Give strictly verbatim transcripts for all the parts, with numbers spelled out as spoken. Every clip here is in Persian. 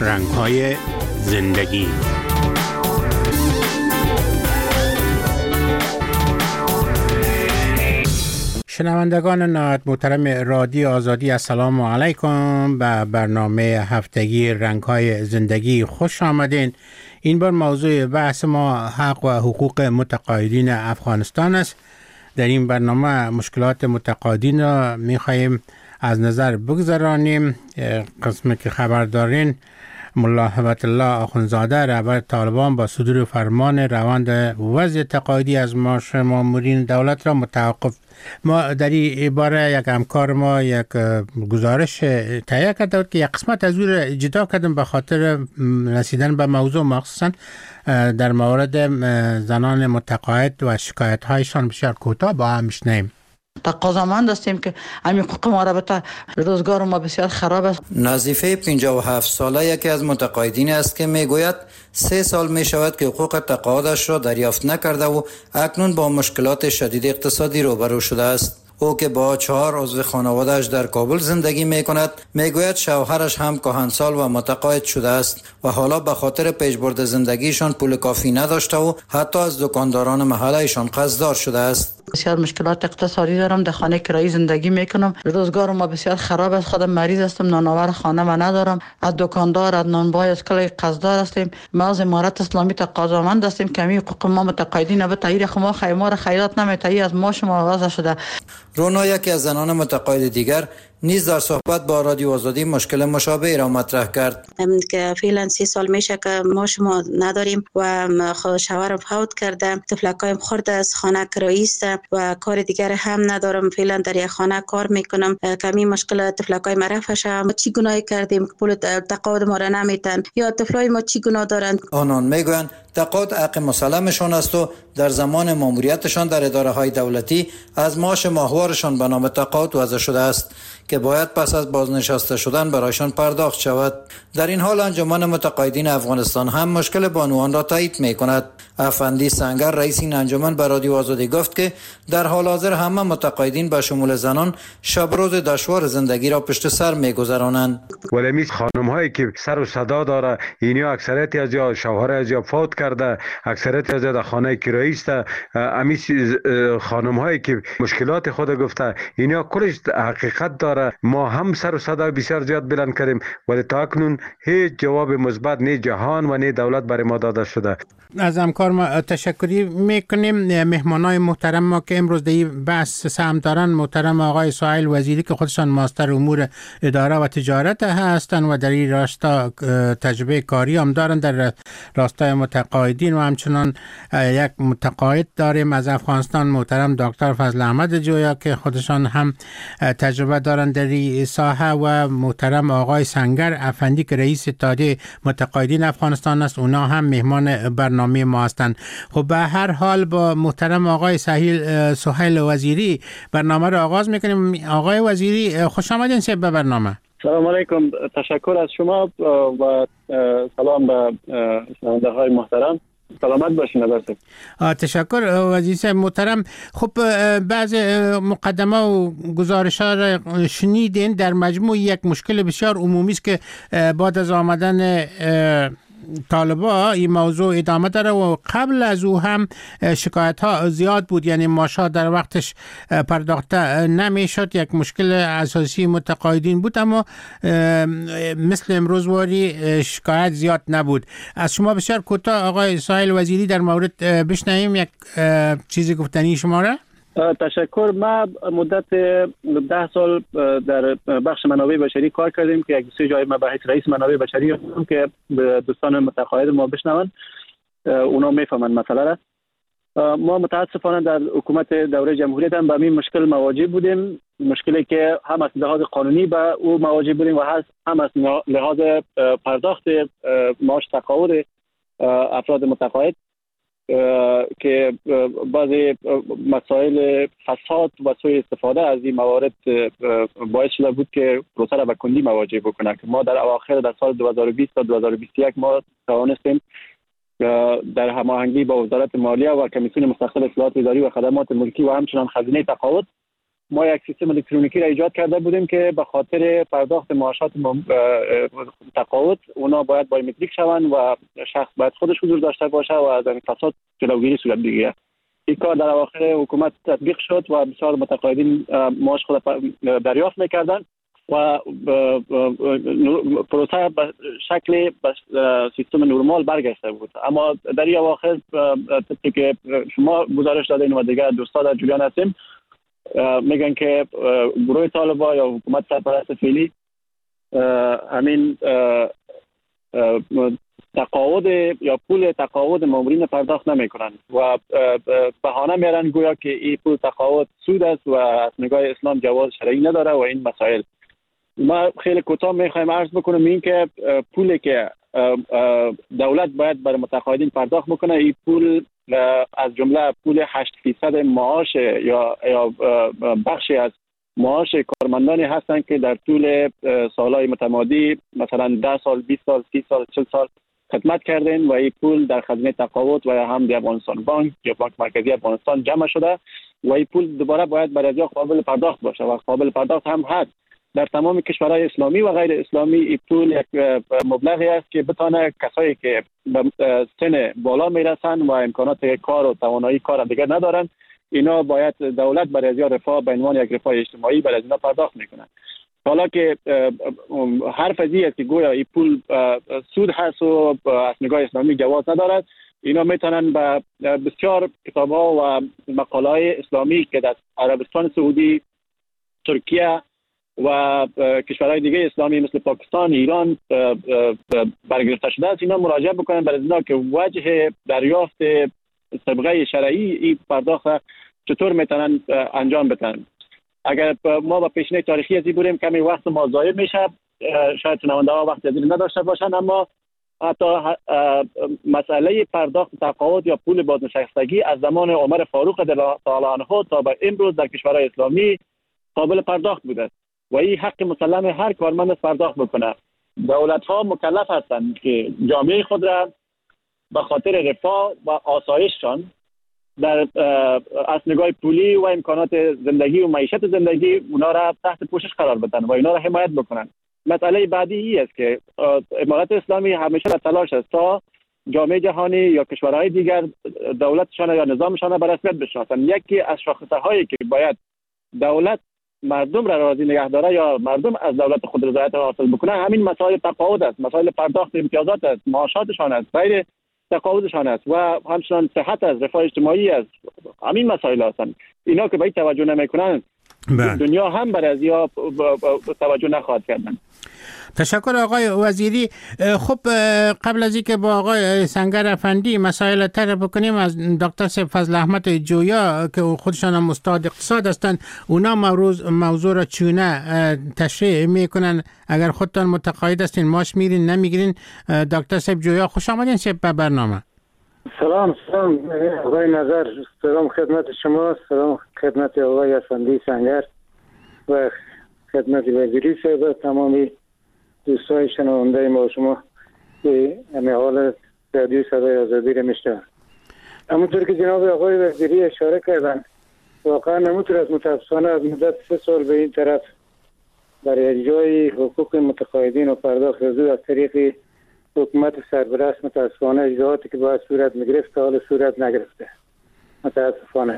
رنگ‌های زندگی. شنوندگان نهایت محترم رادیو آزادی، السلام علیکم. به برنامه هفتگی رنگ‌های زندگی خوش آمدین. این بار موضوع بحث ما حق و حقوق متقاعدین افغانستان است. در این برنامه مشکلات متقاعدین را می‌خواهیم از نظر بگذرانیم. قسمی که خبر دارین، ملا هبت الله آخونزاده رهبر طالبان با صدور فرمان روند وضع تقاعدی از معاش مامورین دولت را متوقف. ما در این باره یک همکار ما یک گزارش تهیه کرده که یک قسمت از او را جدا کردیم به خاطر رسیدن به موضوع، مخصوصا در مورد زنان متقاعد و شکایت هایشان. بسیار کوتاه با هم میشنویم. تقاضامند هستیم که همین حقوق ما را بتا، روزگار ما بسیار خراب است. نظیفه پنجاه و هفت ساله یکی از متقاعدین است که میگوید سه سال می شود که حقوق تقاعدش را دریافت نکرده و اکنون با مشکلات شدید اقتصادی روبرو شده است. او که با چهار عضو خانواده‌اش در کابل زندگی می کند، میگوید شوهرش هم کهنسال و متقاعد شده است و حالا به خاطر پیشبرد زندگیشان پول کافی نداشته و حتی از دکانداران محلهشان قرضدار شده است. بسیار مشکلات اقتصادی دارم، در خانه کرایی زندگی میکنم، روزگار ما بسیار خراب است. خودم مریض هستم، نانآور خانه ما ندارم، از دکاندار از نانبای از کلی قرضدار هستیم. ما از امارت اسلامی تقاضامند هستیم که همین حقوق ما متقاعدین به تایید خما خیمار خیرات نمیتایی از ما شما آغاز شده. رونا یکی از زنان متقاعد دیگر نیز در صحبت با رادیو آزادی مشکل مشابه را مطرح کرد که فعلا سی سال میشه که ما شما نداریم و شوهرم فوت کرده، طفلکایم خورده از خانه کرایی است و کار دیگر هم ندارم. فعلا در یک خانه کار میکنم که می مشکل طفلکای ما رفع شه. ما چی گناهی کردیم که پول تقاعد ما را نمیتن یا طفلای ما چی گناه دارند؟ آنان میگویند تقاعد حق مسلمشان است و در زمان ماموریتشان در اداره های دولتی از معاش ماهوارشان به نام تقاعد وضع شده است که باید پس از بازنشسته شدن برایشان پرداخت شود. در این حال انجمن متقاعدین افغانستان هم مشکل بانوان را تایید می کند. افندی سنگر رئیس این انجمن به رادیو آزادی گفت که در حال حاضر همه متقاعدین به شمول زنان شب روز دشوار زندگی را پشت سر می گذرانند. ولی می خانم هایی که سر و صدا داره، اینیا اکثریت از یا شوهر از یا فوت کرده، اکثریت از در خانه کرایی است. امی خانم هایی که مشکلات خود گفته، اینیا کلش حقیقت داره. ما هم سر و صدا بسیار زیاد بلند کردیم ولی تا اکنون هیچ جواب مثبت نه جهان و نه دولت برای ما داده شده. از همکار ما تشکری میکنیم. مهمانای محترم ما که امروز در این بحث سهم دارن، محترم آقای سهیل وزیری که خودشان ماستر امور اداره و تجارت هستند و در این راستا تجربه کاری هم دارن در راستای متقاعدین، و همچنان یک متقاعد داریم از افغانستان، محترم دکتر فضل احمد جویا که خودشان هم تجربه دارن در این ساحه، و محترم آقای سنگر افندی که رئیس اتحادیه متقاعدین افغانستان است. اونا هم مهمان برنامه ما هستند. خب به هر حال با محترم آقای سهیل سهیل وزیری برنامه را آغاز میکنیم. آقای وزیری خوش آمدین به برنامه. سلام علیکم، تشکر از شما و سلام به شنونده های محترم. سلامت باشین. نظرتون. تشکر وزیر محترم. خب بعض مقدمه و گزارش ها را شنیدین. در مجموع یک مشکل بسیار عمومی است که بعد از آمدن طالبا این موضوع ادامه داره و قبل از او هم شکایت ها زیاد بود، یعنی معاشات در وقتش پرداخته نمیشد. یک مشکل اساسی متقاعدین بود، اما مثل امروز واری شکایت زیاد نبود. از شما بسیار کوتاه آقای سهیل وزیری در مورد بشنویم یک چیزی گفتنی شما را. تشکر. ما مدت ده سال در بخش منابع بشری کار کردیم که یک سه جای ما به حیث رئیس منابع بشری هستم که دوستان متقاعد ما بشنون، اونا میفهمن مسئله را. ما متاسفانه در حکومت دوره جمهوریت هم به این مشکل مواجه بودیم، مشکلی که هم از لحاظ قانونی به او مواجه بودیم و هم از لحاظ پرداخت معاش تقاعد افراد متقاعد که بعضی مسائل فساد و سوء استفاده از این موارد باعث شده بود که پروسه را به کندی مواجه بکنه. که ما در اواخر در سال دو هزار و بیست تا دو هزار و بیست و یک ما توانستیم در هماهنگی با وزارت مالیه و کمیسیون مستقل اصلاحات اداری و خدمات ملکی و همچنان خزینه تقاعد ما یک سیستم الکترونیکی را ایجاد کرده بودیم که به خاطر پرداخت معاشات تقاعد اونا باید بایومتریک شوند و شخص باید خودش حضور داشته باشه و از این فساد جلوگیری صورت بگیره. این کار در اواخر حکومت تطبیق شد و بسیار متقاعدین معاش خود دریافت میکردن و پروسه به شکل سیستم نرمال برگشته بود. اما در این اواخر طبقی که شما گزارش دادین و دیگر دوستا در جریان هستیم میگن که گروه طالبان یا حکومت سرپرست فعلی همین تقاعد یا پول تقاعد مامورین پرداخت نمیکنن و بهانه میارن گویا که این پول تقاعد سود است و از نگاه اسلام جواز شرعی نداره و این مسائل. ما خیلی کوتاه میخوایم عرض بکنم این که پولی که دولت باید برای متقاعدین پرداخت بکنه این پول از جمله پول هشت فیصد معاش یا یا بخشی از معاش کارمندانی هستند که در طول سالهای متمادی مثلا ده سال، بیست سال، سی سال، چهل سال خدمت کردن و این پول در خزینه تقاعد و هم در افغانستان بانک یا بانک مرکزی افغانستان جمع شده و این پول دوباره باید برای قابل پرداخت باشه و قابل پرداخت هم هست. در تمام کشورهای اسلامی و غیر اسلامی این پول یک مبلغی است که بتانه کسایی که به سن بالا میرسن و امکانات کار و توانایی کار دیگر ندارن اینا باید دولت برای از رفاه به عنوان یک رفاه اجتماعی برای اینا پرداخت میکنن. حالا که حرف از این است که گویا این پول سود هست و از نگاه اسلامی جواز ندارد، اینا میتونن به بسیار کتاب‌ها و مقاله‌های اسلامی که در عربستان سعودی، ترکیه و کشورهای دیگه اسلامی مثل پاکستان، ایران برگرفته شده است اینا مراجعه بکنن برای اینا که وجه دریافت صبغه شرعی این پرداخت چطور میتونن انجام بدن. اگر ما با پیشینه تاریخی ازی بریم کمی وقت ما ضایع میشه، شاید شنونده ها وقت ازی نداشته باشن، اما حتی مسئله پرداخت تقاعد یا پول بازنشستگی از زمان عمر فاروق تعالی عنه تا به امروز در کشورهای اسلامی قابل پرداخت بوده و این حق مسلم هر کارمند پرداخت بکنه. دولت ها مکلف هستند که جامعه خود را به خاطر رفاه و آسایششان در از نگاه پولی و امکانات زندگی و معیشت زندگی اونا را تحت پوشش قرار بدن و اینا را حمایت بکنن. مسئله بعدی این است که امارات اسلامی همیشه در تلاش است تا جامعه جهانی یا کشورهای دیگر دولتشان یا نظامشان را به رسمیت بشناسند. یکی از شاخصه‌هایی که باید دولت مردم را راضی نگه داره یا مردم از دولت خود رضایت حاصل بکنه همین مسائل تقاعد است، مسائل پرداخت امتیازات است، معاشاتشان است، غیر تقاعدشان است و همچنان صحت است، رفاه اجتماعی است. همین مسائل هستند. اینا که به این توجه نمیکنن دنیا هم برای ازیا توجه نخواهد کردن. تشکر آقای وزیری. خب قبل از اینکه با آقای سنگر افندی مسائل طرح بکنیم از دکتر سید فضل احمد جویا که خودشان هم استاد اقتصاد هستند، اونا موضوع موضوع را چونه تشریح میکنن. اگر خودتان متقاعد هستین ماش میرین نمیگیرین. دکتر سید جویا خوش آمدین سید به برنامه. سلام سلام آقای نظر، سلام خدمت شما، سلام خدمت آقای افندی سنگر و خدمت وزیری صاحب، تمامی دوستای شنونده ما شما که همه حال رادیو صدای آزادی را میشنون. همونطور که جناب آقای وزیری اشاره کردن واقعا همونطور از متاسفانه از مدت سه سال به این طرف برای اجرای حقوق متقاعدین و پرداخت رسود از طریق حکومت سرپرست متاسفانه اجراعاتی که باید صورت میگرفت حال صورت نگرفته متاسفانه.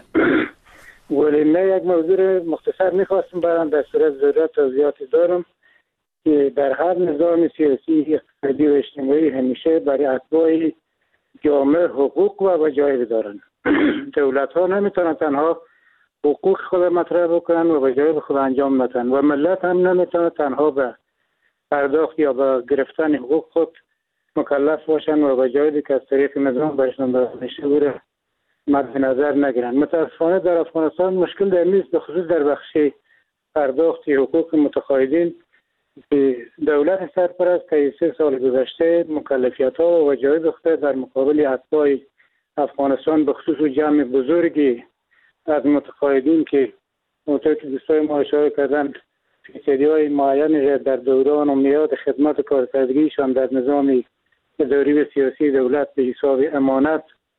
ولی من یک موضوع مختصر میخواستم برام در صورت ضرورت توضیحاتی دارم که در هر نظام سیاسی اقتصادی و اجتماعی همیشه برای اتباع جامعه حقوق و وظایف دارن. دولت ها نمیتونن تنها حقوق خود مطرح بکنن و وظایف خود انجام ندن و ملت هم نمیتونه تنها به پرداخت یا به گرفتن حقوق خود مکلف باشن و وظایفی که از طریق نظام بهشون داده میشه بوده مد نظر نگیرن. متاسفانه در افغانستان مشکل در نیست، به خصوص در بخش پرداخت حقوق متقاعدین که دولت سرپرست طی سه سال گذشته مکلفیت ها و وظایف خود در مقابل اتباع افغانستان به خصوص جمع بزرگی از متقاعدین که همونطور که دوستای ما اشاره کردن فیصدی های معین در دوران و میاد خدمت کارکردگیشان در نظام اداری و سیاسی دولت به حساب امانت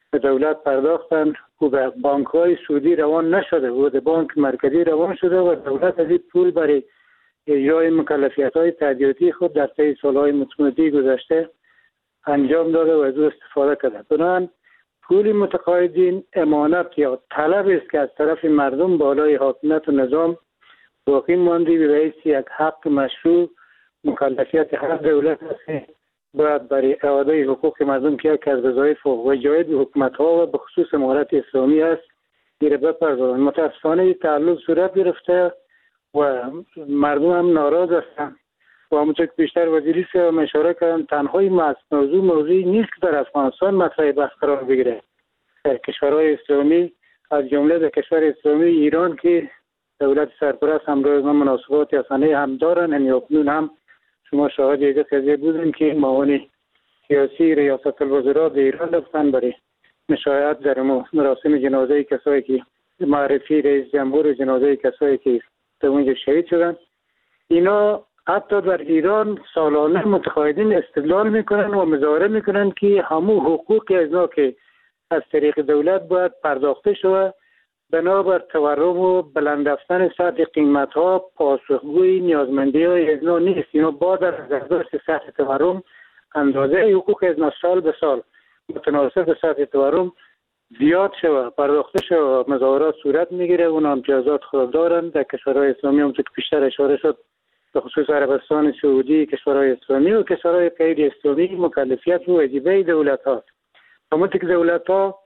به دولت پرداختن و به بانک های سودی روان نشده و به بانک مرکزی روان شده و دولت از این پول برای اجرای مکلفیت های تادیاتی خود در طی سالهای متمادی گذشته انجام داده و از او استفاده کرده. بنابراین پول متقاعدین امانت یا طلب است که از طرف مردم بالای حاکمیت و نظام باقی مانده به حیث یک حق مشروع مکلفیت هر دولت است باید برای اعاده حقوق مردم که یک از وظایف و وجایب حکومت ها و به خصوص امارت اسلامی است گیره بپردازند. متاسفانه تعلق صورت گرفته و مردم هم ناراض هستند و همونطور که بیشتر وزیری صاحب اشاره کردن تنهایی موضوع موضوعی نیست که در افغانستان مطرح بحث قرار بگیره. در کشورهای اسلامی از جمله در کشور اسلامی ایران که دولت سرپرست همراه ما مناسبات یاسانه هم دارن، یعنی اکنون هم شما شاهد یک قضیه بودن که معاون سیاسی ریاست الوزراء در ایران رفتن برای مشایعت در مراسم جنازه کسایی که معرفی رئیس جمهور و جنازه کسایی که در اونجا شهید شدن. اینا حتی در ایران سالانه متقاعدین استدلال میکنن و مظاهره میکنن که همون حقوقی از اینا که از طریق دولت باید پرداخته شود بنابر تورم و بلند رفتن سطح قیمت ها پاسخگوی نیازمندی های از اینا نیست. اینا با در برداشت سطح تورم اندازه حقوق از اینا سال به سال متناسب به سطح تورم زیاد شود پرداخته شود. مظاهرات صورت میگیره و اونا امتیازات خود دارن. در کشورهای اسلامی هم که بیشتر اشاره شد به خصوص عربستان سعودی، کشورهای اسلامی و کشورهای غیر اسلامی مکلفیت و واجبه دولت هاست. همونطور که دولت ها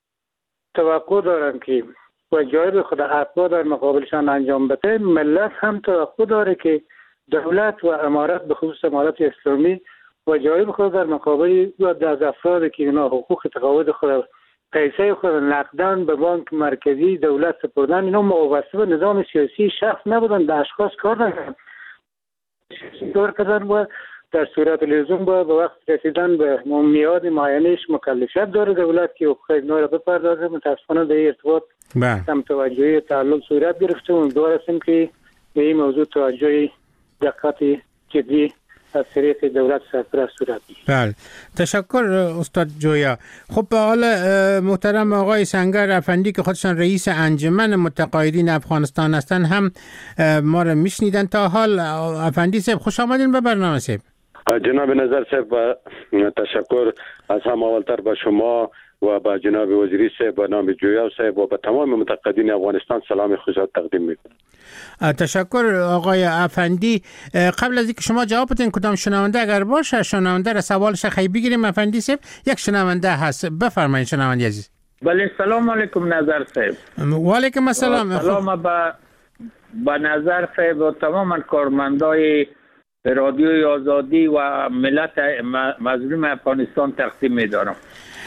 توقع دارن که واجب خود حقا در مقابلشان انجام بده، ملت هم توقع داره که دولت و امارت به خصوص امارت اسلامی واجب خود در مقابل و از افراد که اینا حقوق تقاعد خود پیسه خود نقدن به بانک مرکزی دولت سپردن، اینا وابسته به نظام سیاسی شخص نبودن، به اشخاص کار نکردن دور کردن و در صورت لزوم با به وقت رسیدن به میاد معینش مکلفیت داره دولت که حقوق اینا را بپردازه. متاسفانه در ارتباط کم توجهی تعلق صورت گرفته و امیدوار هستیم که به این موضوع توجه دقت جدی از طریق دولت سرپرست صورت بگیرد. بله، تشکر استاد جویا. خب به حال محترم آقای سنگر افندی که خودشان رئیس انجمن متقاعدین افغانستان هستند هم ما را میشنیدن. تا حال افندی صاحب خوش آمدین به برنامه صاحب. جناب نظر صاحب تشکر از هم اولتر به شما و به جناب وزیری صاحب و نام جویا صاحب و به تمام متقاعدین افغانستان سلام خصوصی تقدیم میکنم. تشکر آقای افندی. قبل از اینکه شما جواب بدین کدام شنونده اگر باشه شنونده را سوالش خیلی بگیریم. افندی صاحب یک شنونده هست، بفرمایید شنونده عزیز. بله سلام علیکم نظر صاحب. و علیکم السلام. سلام به به نظر صاحب و تمام کارمندای رادیوی آزادی و ملت مظلوم افغانستان تقدیم می‌دارم.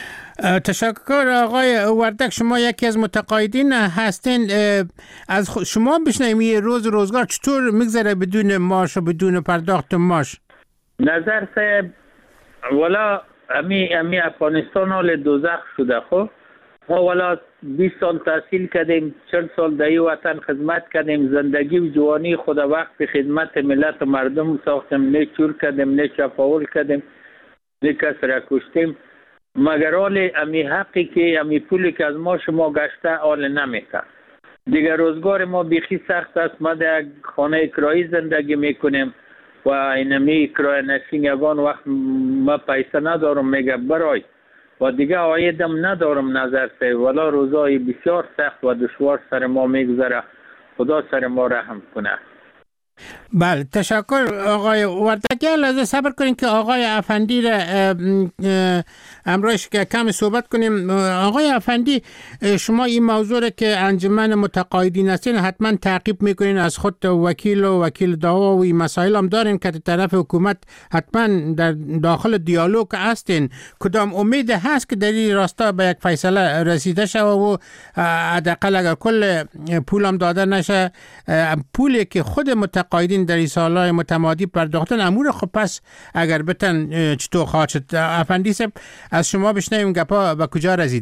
تشکر آقای وردک. شما یکی از متقاعدین هستین. از شما بشنویم روز روزگار چطور میگذره بدون معاش و بدون پرداخت معاش؟ نظر صاحب والا امی امی افغانستان حال دوزخ شده. خب ما والا بیست سال تحصیل کردیم، چهل سال در این وطن خدمت کردیم، زندگی و جوانی خود وقت خدمت ملت و مردم ساختیم، نه چور کردیم نه چپاول کردیم نه کس را کشتیم، مگر حال امی حقی که امی پولی که از ما شما گشته حال نمیکرد. دیگر روزگار ما بیخی سخت است. ما در خانه کرایی زندگی میکنیم و اینمی کرای نشینگان وقت ما پیسه ندارم میگه برای و دیگه عایدم ندارم نظر سه ولا روزای بسیار سخت و دشوار سر ما میگذره. خدا سر ما رحم کنه. بله تشکر آقای وردک. لازم صبر کنیم که آقای افندی را امروز که کم صحبت کنیم. آقای افندی شما این موضوع را که انجمن متقاعدین هستین حتما تعقیب میکنین، از خود وکیل و وکیل دعوا و این مسائل هم دارین که طرف حکومت حتما در داخل دیالوگ هستین. کدام امید هست که در این راستا به یک فیصله رسیده شود و حداقل اگر کل پول هم داده نشه، پولی که خود متقاعدین در این سالهای متمادی پرداختن امور خب پس اگر بتن چطور خواهد شد؟ افندی صاحب از شما بشنویم گپا به کجا رسیده؟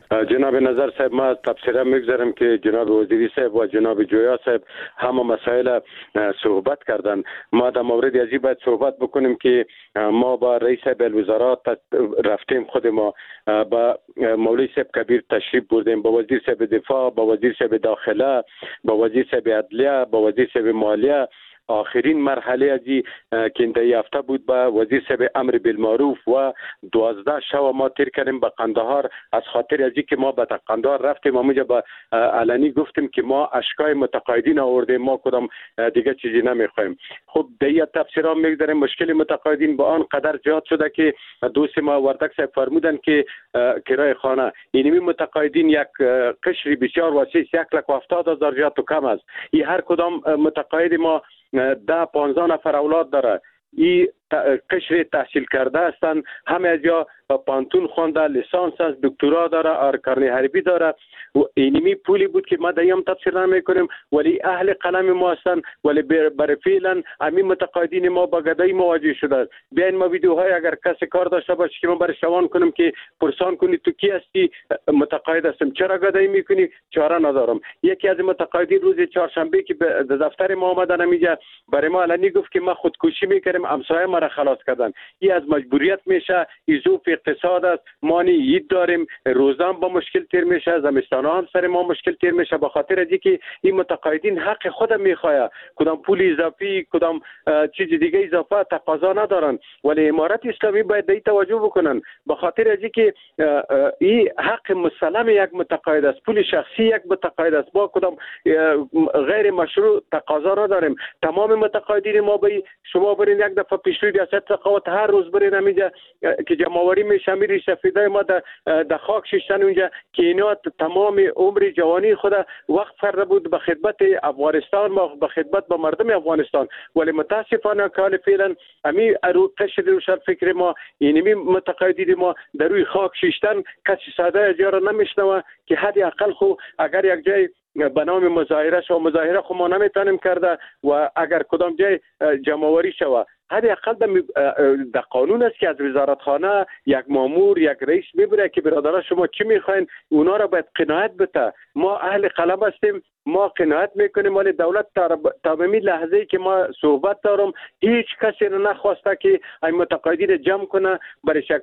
جناب نظر صاحب، ما تبصره میگذارم که جناب وزیری صاحب و جناب جویا صاحب همه مسائل صحبت کردن. ما در مورد ازی باید صحبت بکنیم که ما با رئیس الوزرات رفتیم، خود ما با مولوی صاحب کبیر تشریف بردیم، با وزیر صاحب دفاع، با وزیر صاحب داخله، با وزیر صاحب عدلیه، با وزیر صاحب مالیه. آخرین مرحله ازی که این هفته بود با وزیر صاحب امر بالمعروف و دوازده شب ما تیر کردیم به قندهار. از خاطر ازی که ما به قندهار رفتیم اونجا با علنی گفتیم که ما اشکای متقاعدین آوردیم، ما کدام دیگه چیزی نمیخوایم. خب دیگه تفسیرها میگذاریم. مشکل متقاعدین با آن قدر زیاد شده که دوست ما وردک صاحب فرمودن که کرای خانه اینمی متقاعدین یک قشری بسیار وسیع، یک لک و هفتاد هزار زیاد تو کم است. این هر کدام متقاعد ما ده پانزده نفر اولاد داره. این قشر تحصیل کرده هستند، همه از یا پانتون خونده، لیسانس است، دکترا داره، آرکارنی حربی داره. و اینمی پولی بود که ما دایم تفسیر نمیکنیم، ولی اهل قلم ما هستند، ولی برای فعلا همین متقاعدین ما با گدایی مواجه شده. بیاین ما ویدیوهای اگر کسی کار داشته باشه که ما برای شوان کنیم که پرسان کنی تو کی هستی، متقاعد هستم، چرا گدایی میکنی، چاره ندارم. یکی از متقاعدین روز چهارشنبه که به دفتر ما آمدن میگه برای ما علنی گفت که ما خودکشی میکردیم، همسایه ما را خلاص کردن. این از مجبوریت میشه، ایزوف اقتصاد است، ما نید داریم، روزان با مشکل تیر میشه، زمستان هم سر ما مشکل تیر میشه، به خاطر از اینکه این متقاعدین حق خود میخواه، کدام پول اضافی کدام چیز دیگه اضافه تقاضا ندارن. ولی امارت اسلامی باید به توجه بکنن، به خاطر از اینکه این حق مسلم یک متقاعد است، پول شخصی یک متقاعد است، با کدام غیر مشروع تقاضا نداریم. تمام متقاعدین ما به شما برین یک دفعه پیشروی ریاست رقابت هر روز برین امیجا که جمعواری میشه، میری سفیدای ما در خاک شیشتن اونجا که اینا تمام عمر جوانی خود وقت کرده بود به خدمت افغانستان، به خدمت به مردم افغانستان. ولی متاسفانه که حال فعلا امی ارو قشر روشن فکر ما، اینمی متقاعدین ما در روی خاک شیشتن، کسی ساده از یارا نمیشنوه که حد اقل خو اگر یک جای به نام مظاهره شو مظاهره خو ما نمیتونیم کرده و اگر کدام جای جمعواری شوه حد اقل در قانون است که از وزارت خانه یک مامور یک رئیس میبره که برادران شما چی میخواین، اونا را باید قناعت بده. ما اهل قلم هستیم، ما قناعت میکنیم، ولی دولت تا به لحظه که ما صحبت دارم هیچ کسی نخواسته که این متقاعدین جمع کنه برای شک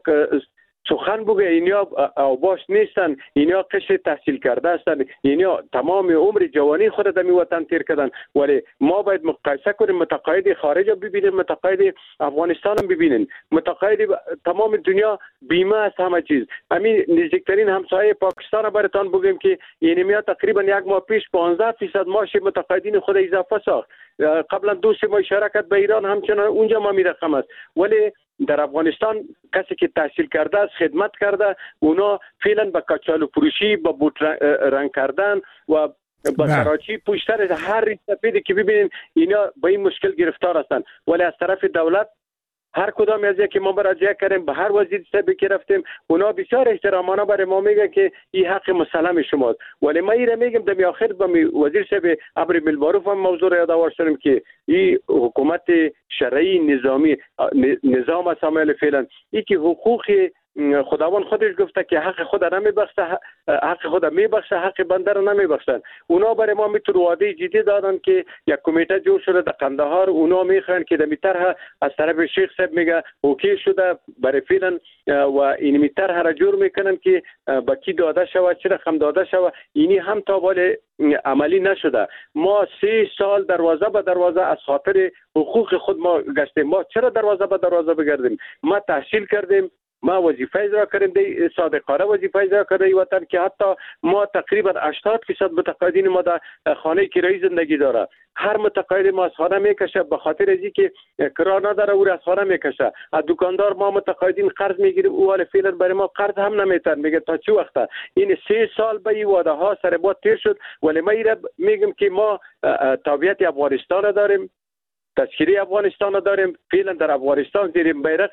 سخن بگه. اینیا اوباش نیستن، اینیا قشر تحصیل کرده هستن، اینیا تمام عمر جوانی خود در می وطن تیر کردن. ولی ما باید مقایسه کنیم، متقاعد خارج ببینیم، متقاعد افغانستان هم ببینیم، متقاعد تمام دنیا بیمه است همه چیز. همین نزدیکترین همسایه پاکستان براتون بگیم که اینیا تقریبا یک ماه پیش پانزده درصد معاش متقاعدین خود اضافه ساخت. قبلا دو سه ماه شرکت به ایران همچنان اونجا ما می رقم است. ولی در افغانستان کسی که تحصیل کرده است، خدمت کرده، اونا فعلا به کچالو فروشی، با بوت رنگ کردن و با کراچی پشتر هر سفیدی که ببینین اینا با این مشکل گرفتار هستند. ولی از طرف دولت هر کدام از که ما مراجعه کردیم به هر وزیر صاحب که رفتیم، اونا بسیار احترامانه برای ما میگن که این حق مسلم شماست. ولی ما ایره میگم دمی آخر به وزیر صاحب امر بالمعروف هم موضوع را یادآور شدم که این حکومت شرعی نظامی نظام اسامل فعلا ای که حقوق خداوند خودش گفته که حق خود را نمیبخشه، حق خود میبخشه، حق بنده را نمیبخشن. اونا برای ما میتونه وعده جدی دادن که یک کمیته جور شده در قندهار، اونا میخوان که در میتره از طرف شیخ صاحب میگه اوکی شده برای فعلا و این میتره را جور میکنن که با کی داده شود، چه رقم داده شود. اینی هم تا ولی عملی نشده. ما سه سال دروازه به دروازه از خاطر حقوق خود ما گشتیم. ما چرا دروازه به دروازه بگردیم؟ ما تحصیل کردیم، ما وظیفه اجرا کردیم، دی صادقانه وظیفه اجرا کردیم وطن که حتی ما تقریبا هشتاد درصد متقاعدین ما در خانه کرایی زندگی داره. هر متقاعد ما از خانه میکشه به خاطر از اینکه کرا نداره او از خانه میکشه. از دکاندار ما متقاعدین قرض میگیریم، او حال فعلا برای ما قرض هم نمیتن، میگه تا چه وقته. این سه سال به این وعده ها سر ما تیر شد. ولی ما میگم که ما تابعیت افغانستان داریم، تذکره افغانستان داریم، فعلا در افغانستان زیر بیرق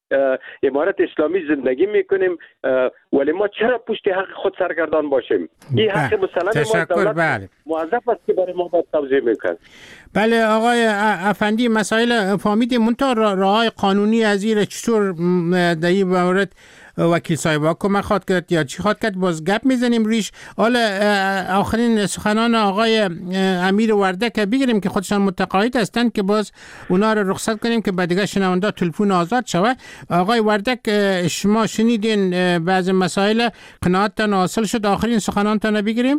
امارت اسلامی زندگی میکنیم. ولی ما چرا پشت حق خود سرگردان باشیم؟ این حق مسلم ما دولت بله. موظف است که برای ما باید توضیح میکنه. بله آقای افندی، مسائل فهمیدیم، منتها راههای قانونی از این چطور در این مورد وکیل صاحب کمک خواد کرد یا چی خواد کرد، باز گپ میزنیم ریش. حالا آخرین سخنان آقای امیر وردک بگیریم که خودشان متقاعد هستند که باز اونا رو رخصت کنیم که بعد دیگه شنونده تلفن آزاد شود. آقای وردک شما شنیدین بعض مسائل، قناعتتان حاصل شد؟ آخرین سخنانتان بگیریم.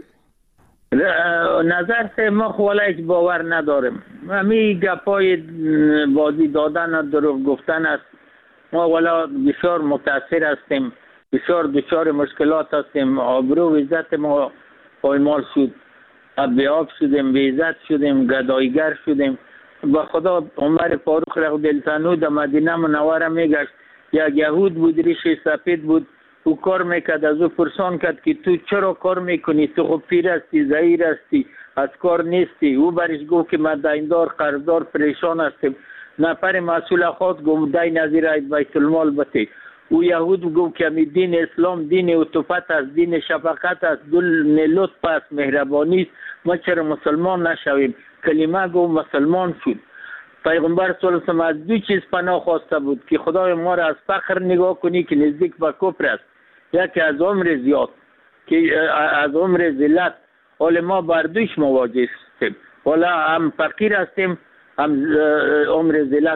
نظر سے ما خواله که باور ندارم. همی گپای بازی دادن دروغ گفتن است. ما والا بسیار متاثر هستیم، بسیار دچار مشکلات هستیم. آبرو و عزت ما پایمال شد، بی آب شدیم، بی عزت شدیم، گدایگر شدیم. با خدا عمر فاروق را دلتنو در مدینه منوره میگشت، یک یهود بود ریش سفید بود، او کار میکرد، از او پرسان کرد که تو چرا کار میکنی؟ تو خب پیر هستی، ضعیف هستی، از کار نیستی. او برش گفت که من دیندار قرضدار پریشان هستم. نفر مسئول خود گفت دین از بیت المال بده. او یهود گفت که می دین اسلام دین عطوفت است، دین شفقت است، دین لطف است، مهربانی است، ما چرا مسلمان نشویم؟ کلمه گفت مسلمان شد. پیغمبر صلی الله علیه و آله از دو چیز پناه خواسته بود که خدای ما را از فقر نگاه کنی که نزدیک به کفر است، یکی از عمر زیاد که از عمر ذلت. حال ما بر دوش مواجه هستیم، حالا هم فقیر هستیم هم عمر ذلت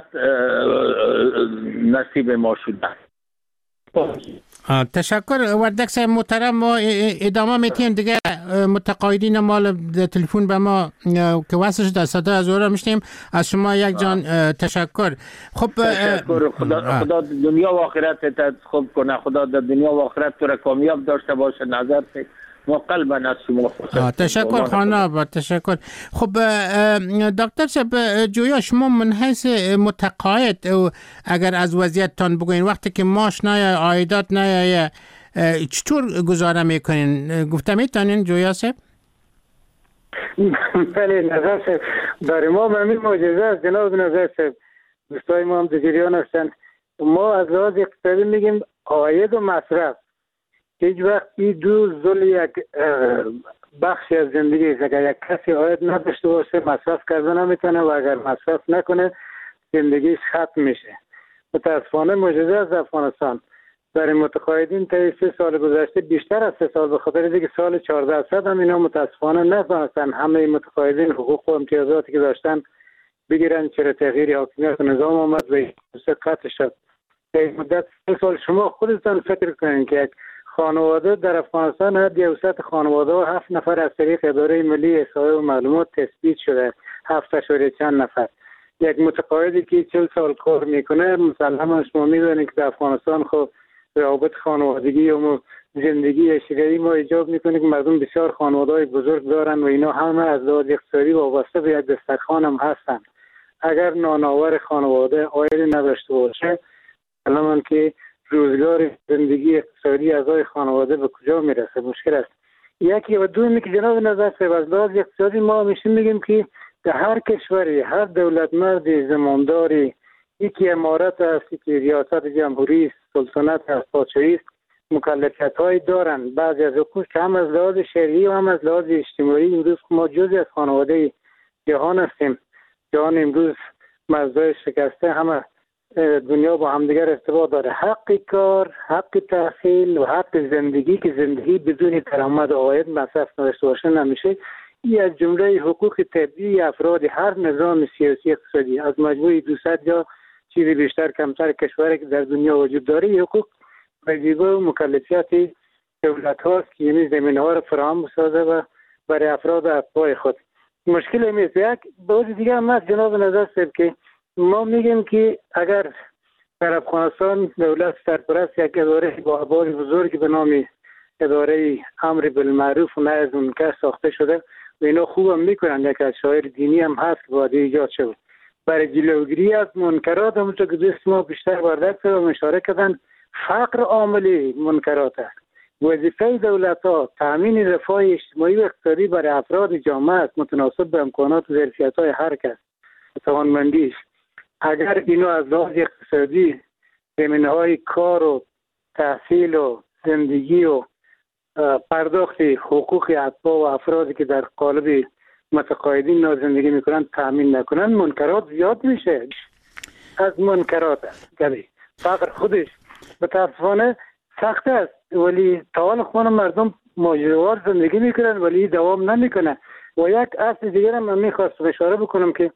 نصیب ما شده. تشکر وردک صاحب محترم. ما ادامه میتیم دیگه. متقاعدین مال تلفن به ما که وصل شده صدا از اورا میشنیم. از شما یک جان تشکر. خب تشکر. خدا, خدا دنیا و آخرت خوب کنه، خدا در دنیا و آخرت تو را کامیاب داشته باشه. نظر سے ما قلبا از شما خوشحال. تشکر خانه با تشکر. خب دکتر صاحب جویا، شما من حیث متقاعد اگر از وضعیتتان بگوین، وقتی که معاش نه عایدات نه چطور گزاره میکنین؟ گفته میتونین جویا صاحب؟ بله نظر صاحب برای ما همین معجزه است جناب نظر صاحب. دوستای ما هم در جریان هستند. ما از لحاظ اقتصادی میگیم عاید و مصرف. هیچ وقت این دو زل یک بخشی از زندگی است. اگر یک کسی عاید نداشته باشه مصرف کرده نمیتونه و اگر مصرف نکنه زندگیش ختم میشه. متاسفانه معجزه از افغانستان برای متقاعدین تا سه سال گذشته، بیشتر از سه سال، به خاطر اینکه سال چهارده صد هم اینا متاسفانه نتونستن همه متقاعدین حقوق و امتیازاتی که داشتن بگیرن. چرا تغییر حاکمیت نظام آمد و قطع شد. این مدت سه سال شما خودتان فکر کنین که یک خانواده در افغانستان هر دیوست خانواده و هفت نفر از طریق اداره ملی احصایه و معلومات تثبیت شده، هفت اشاره چند نفر. یک متقاعدی که چهل سال کار میکنه مسلما شما میدونید که در افغانستان خب روابط خانوادگی و زندگی اجتماعی ما ایجاب میکنه که مردم بسیار خانواده‌های بزرگ دارن و اینا همه از لحاظ اقتصادی وابسته به یک دسترخوان هم هستن. اگر نانآور خانواده عاید نداشته باشه الان که روزگار زندگی اقتصادی اعضای خانواده به کجا میرسه؟ مشکل است. یکی و دومی که جناب نظر صاحب از لحاظ اقتصادی ما همیشه میگیم که در هر کشوری هر دولتمردی زمانداری یکی امارت است، یکی ریاست جمهوری است، سلطنت است، پادشاهی است، مکلفیت های دارن. بعضی از حقوق هم از لحاظ شرعی و هم از لحاظ اجتماعی. امروز ما جزئی از خانواده جهان هستیم. جهان امروز مرزهای شکسته، همه دنیا با همدیگر ارتباط داره. حق کار، حق تحصیل و حق زندگی که زندگی بدون درآمد و عاید مصرف نداشته باشه نمیشه. این از جمله حقوق طبیعی افراد هر نظام سیاسی اقتصادی از مجموعه دویست یا چیزی بیشتر کمتر کشوری که در دنیا وجود داره. این حقوق وظیفه و مکلفیت دولت هاست که این زمینه ها را فراهم بسازه و برای افراد اتباع خود. مشکل همیست. یک بعض دیگه هم هست جناب نظر صاحب که ما میگیم که اگر در افغانستان دولت سرپرست یک اداره با ابعاد بزرگی به نام اداره امر بالمعروف و نهی از منکر ساخته شده و اینا خوبم میکنن، یک از شاعر دینی هم هست که باید ایجاد شد برای جلوگیری از منکرات. همونطور که دوست ما بیشتر وردک صاحب اشاره کردن، فقر عامل منکرات است. وظیفه دولت ها تامین رفاه اجتماعی و اقتصادی برای افراد جامعه است متناسب به امکانات و ظرفیت های هر کس توانمندیش. اگر اینو از لحاظ اقتصادی زمینه های کار و تحصیل و زندگی و پرداخت حقوق اتباع و افرادی که در قالب متقاعدین نا زندگی میکنن تامین نکنن، منکرات زیاد میشه. از منکرات است. فقر خودش متاسفانه سخت است، ولی تا خون مردم ماجراوار زندگی میکنن ولی دوام نمیکنه. و یک اصل دیگر من میخواستم اشاره بکنم که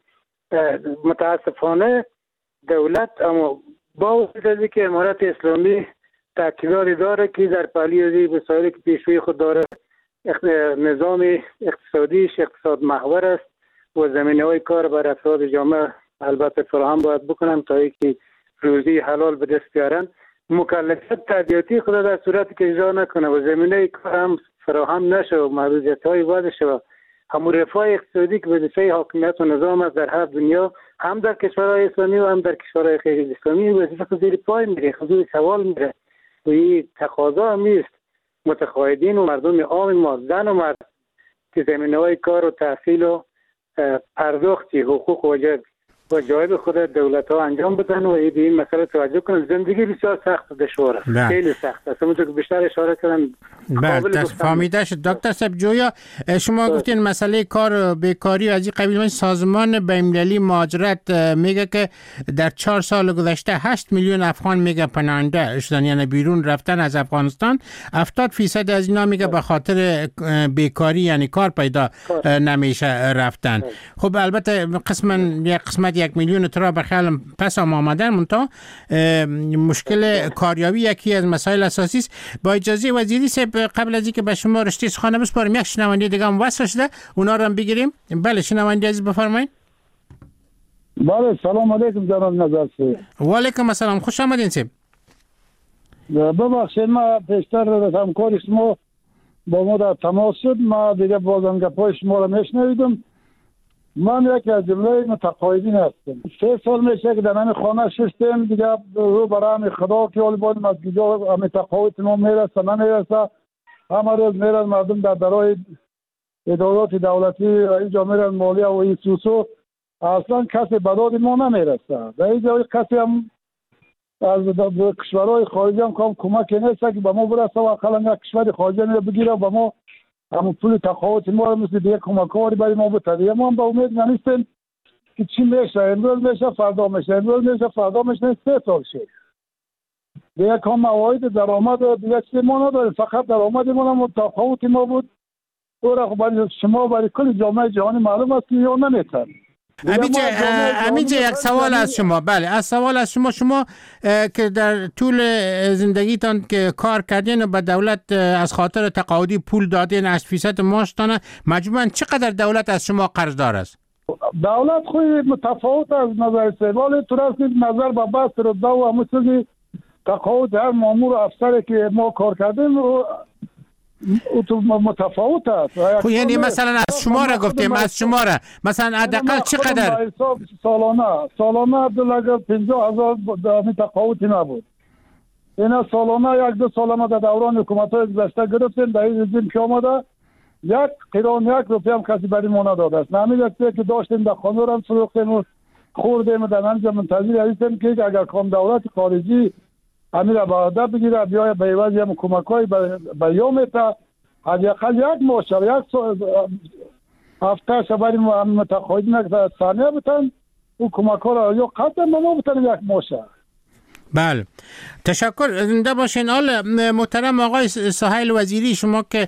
متاسفانه دولت اما با وجود که امارت اسلامی تاکیدی داره که در پالیزی وسایلی که پیشوی خود داره نظام اقتصادیش اقتصاد محور است و زمینه‌های کار بر افراد جامعه البته فراهم باید بکنن تا اینکه روزی حلال به دست بیارن. مکلفیت تادیاتی خود در صورتی که اجرا نکنه و زمینه کار هم فراهم نشه و محدودیت‌های وارد شه، همون رفاه اقتصادی که وظیفه حاکمیت و نظام است در هر دنیا، هم در کشورهای اسلامی و هم در کشورهای غیر اسلامی، وظیفه خود زیر پای میره، خود سوال میره. و این تقاضا هم نیست متقاعدین و مردم عام ما، زن و مرد، که زمینه‌های کار و تحصیل و پرداختی حقوق و واجب و جایب خود دولت ها انجام بدن و این مسئله توجه کنن. زندگی بسیار سخت و دشوار است، خیلی سخت است. همونطور که بیشتر اشاره کردن بله فهمیده شد. دکتر صاحب جویا شما گفتین مسئله کار و بیکاری و از این قبیل. سازمان بین‌المللی مهاجرت میگه که در چهار سال گذشته هشت میلیون افغان میگه پناهنده شدن، یعنی بیرون رفتن از افغانستان. هفتاد فیصد از اینا میگه به خاطر بیکاری، یعنی کار پیدا نمیشه رفتن. خب البته قسما یک قسمت یک میلیون ترا به خیال پس هم آمدن، منتها مشکل کاریابی یکی از مسائل اساسی است. با اجازه وزیری صاحب قبل از اینکه به شما رشته سخن بسپارم یک شنونده دیگه هم وصل شده، اونا رو هم بگیریم. بله شنونده عزیز بفرمایید. بله سلام علیکم جناب نظر صاحب. و علیکم السلام، خوش آمدین صاحب. ببخشید ما پیشتر همکار شما با ما در تماس شد، ما دیگه بازم گپای شما رو نشنیدم. من یکی از جمله متقاعدین هستم. سه سال میشه که در همین خانه شستیم دیگه، رو برای همین خدا که حال باید از کجا همین تقاعد ما میرسه نمیرسه. همه روز میرن مردم در درای ادارات دولتی اینجا میرن مالیه و این سوسو، اصلا کسی به داد ما نمیرسه. در اینجا کسی هم از کشورهای خارجی هم کام کمک نیست که به ما برسه و اقلا یک کشور خارجی رو بگیره به ما همون پول تقاعد ما رو مثل دیگه کمکاری برای ما بتده. ما هم با امید نمیستیم که چی میشه، امروز میشه فردا میشه، امروز میشه فردا میشه، سه سال شد دیگه کام مواعید درآمد دیگه چیزی ما نداریم، فقط درآمد ما هم تقاعد ما بود. او خب برای شما برای کل جامعه جهانی معلوم است که یا نمیتن. همینجا یک سوال از شما. بله از سوال از شما شما که در طول زندگیتان که کار کردین و به دولت از خاطر تقاعدی پول دادین هشت فیصد معاشتان، مجموعاً چقدر دولت از شما قرضدار است؟ دولت خود متفاوت از نظر سوال تو راست نظر به بحث رو دو و مثل تقاعد هر مامور افسر که ما کار کردیم تو متفاوت است. خب یعنی مثلا از شما را گفتیم، از شما را مثلا حداقل چقدر سالانه سالانه عبدالله پنجاه هزار می تقاعدی نبود. اینا سالانه یک دو سال ما در دوران حکومت های گذشته گرفتیم، در این رژیم که آمده یک قران یک روپیه هم کسی برای ما نداده است. نمیدونم که داشتیم در خانه رو هم فروختیم و خوردیم و در اینجا منتظر هستیم که اگر کام دولت خارجی همین را باید بگیره بیاید به عوض هم کمک‌های به یومتا حداقل یک ماشه یک هفته شبری متقاعدین که ثانیه بتن او کمک‌ها را یا قطعا ما بتن یک ماشه. بله تشکر، زنده باشین. حال محترم آقای سهیل وزیری، شما که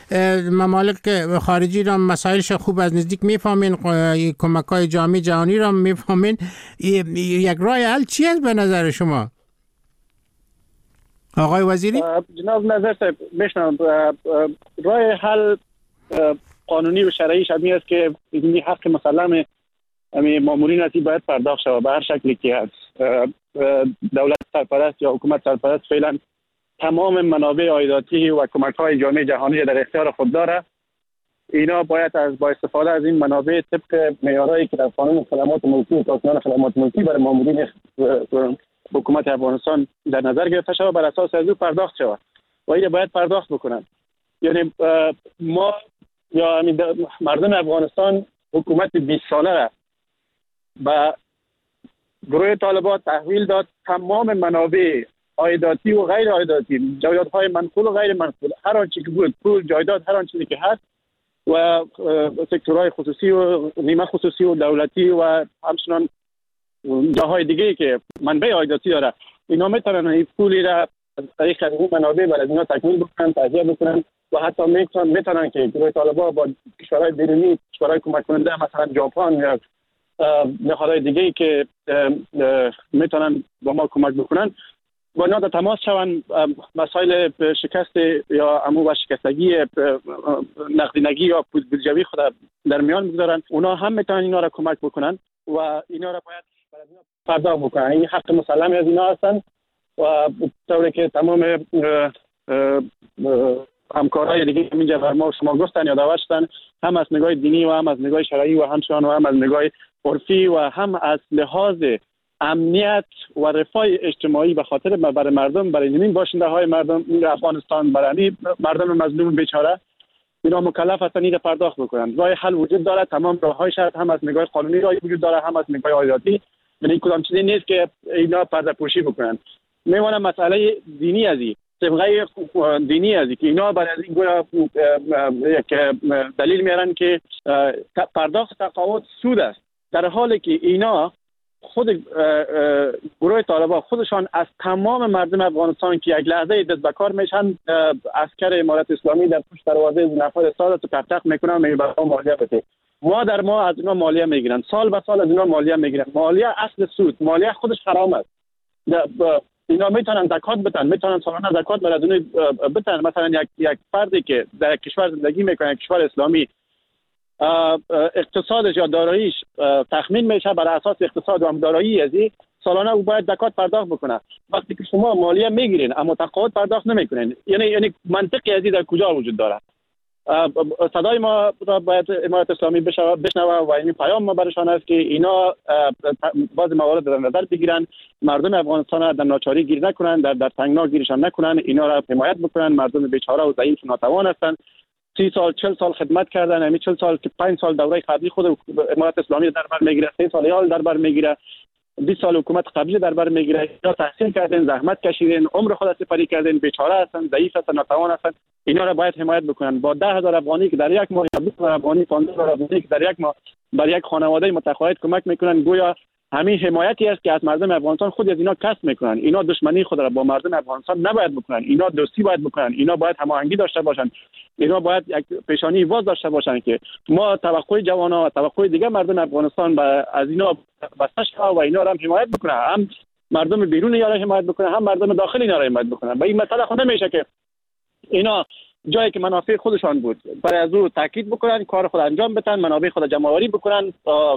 ممالک خارجی را مسائلش خوب از نزدیک میفهمین، کمک‌های جامعه جهانی را میفهمین، یک راه حل چی است به نظر شما آقای وزیری؟ جناب نظر صاحب بشنم، راه حل قانونی و شرعیش همی است که این حق مسلم مامورین هستی باید پرداخت شود به هر شکلی که هست. دولت سرپرست یا حکومت سرپرست فعلا تمام منابع عایداتی و کمک‌های جامعه جهانی در اختیار خود داره. اینا باید از با استفاده از این منابع طبق معیارهایی که در قانون خدمات ملکی و سازمان خدمات ملکی برای مامورین حکومت افغانستان در نظر گرفته شود، بر اساس از او پرداخت شود و این باید پرداخت بکنن. یعنی ما یا مردم افغانستان حکومت بیست ساله را به گروه طالبان تحویل داد، تمام منابع عایداتی و غیر عایداتی، جایدادهای منقول و غیر منقول، هر آنچه که بود، پول، جایداد، هر آنچه که هست و سکتورهای خصوصی و نیمه خصوصی و دولتی و همچنان جاهای دیگه که منبع عایداتی داره، اینا میتونن این پولی را از طریق این منابع برای اینا تکمیل بکنن، تهیه بکنن و حتی میتونن میتونن که گروه طالبان با کشورهای بیرونی، کشورهای کمک کننده مثلا ژاپن یا نهادهای دیگه‌ای که میتونن با ما کمک بکنن با اینا در تماس شوند، مسائل شکست یا عمو و شکستگی نقدینگی یا بودجوی خود در میان بگذارن. اونا هم میتونن اینا را کمک بکنن و اینا را باید پرداخت بکنن. این حق مسلمی از اینا هستن و طوری که تمام همکارای دیگه اینجا بر ما شما گفتن یا دعوت شدن، هم از نگاه دینی و هم از نگاه شرعی و همچنان و هم از نگاه عرفی و هم از لحاظ امنیت و رفاه اجتماعی به خاطر برای مردم، برای زمین باشنده های مردم این افغانستان، برای مردم مظلوم بیچاره، اینا مکلف هستن این پرداخت بکنن. راه حل وجود داره، تمام راههای شرط هم از نگاه قانونی راه وجود داره، هم از نگاه عادی. یعنی کدام چیزی نیست که اینا پرده پوشی بکنن. میمونه مسئله دینی ازی، طبقه دینی ازی که اینا برای این گویا یک دلیل میارن که پرداخت تقاعد سود است، در حالی که اینا خود گروه طالبان خودشان از تمام مردم افغانستان که یک لحظه دست به کار میشن، عسکر امارت اسلامی در پشت دروازه نفر استاد تو تق میکنن و میبرن مالیه بده. ما در ما از اینا مالیه میگیرن، سال به سال از اینا مالیه میگیرن. مالیه اصل سود، مالیه خودش حرام است. اینا میتونن زکات بدن، میتونن سالانه زکات برای بدن. مثلا یک یک فردی که در کشور زندگی میکنه، کشور اسلامی، اقتصادش یا داراییش تخمین میشه بر اساس اقتصاد و دارایی ازی، سالانه او باید زکات پرداخت بکنه. وقتی که شما مالیه میگیرین اما تقاعد پرداخت نمیکنین، یعنی یعنی منطقی ازی در کجا وجود داره؟ صدای ما را باید امارت اسلامی بشنوه و این پیام ما برشان است که اینا بعض موارد در نظر بگیرن، مردم افغانستان را در ناچاری گیر نکنن، در در تنگنا گیرشان نکنن، اینا را حمایت بکنن. مردم بیچاره و ضعیف و ناتوان هستند، سی سال چل سال خدمت کردن، همین چل سال که پنج سال دوره قبلی خود امارت اسلامی در بر میگیره، سه سال یال در بر میگیره، بیست سال حکومت قبلی در بر میگیره. اینا تحصیل کردن، زحمت کشیدن، عمر خود سپری کردن، بیچاره هستن، ضعیف هستن، ناتوان هستن. اینا را باید حمایت بکنن. با ده هزار افغانی که در یک ماه یا بیست هزار افغانی، پانزده هزار افغانی که در یک ماه بر یک خانواده متقاعد کمک میکنن، گویا همین حمایتی است که از مردم افغانستان خود از اینا کسب میکنن. اینا دشمنی خود را با مردم افغانستان نباید بکنن، اینا دوستی باید بکنن، اینا باید هماهنگی داشته باشن، اینا باید یک پیشانی واز داشته باشن که ما توقع جوانا و توقع دیگه مردم افغانستان با از اینا بسته شده و اینا را هم حمایت بکنه، هم مردم بیرون اینا را حمایت بکنه، هم مردم داخل اینا را حمایت بکنه. با این مسئله خود نمیشه که اینا جایی که منافع خودشان بود برای از او تاکید بکنن، کار خود انجام بدن، منابع خود جمع آوری بکنن،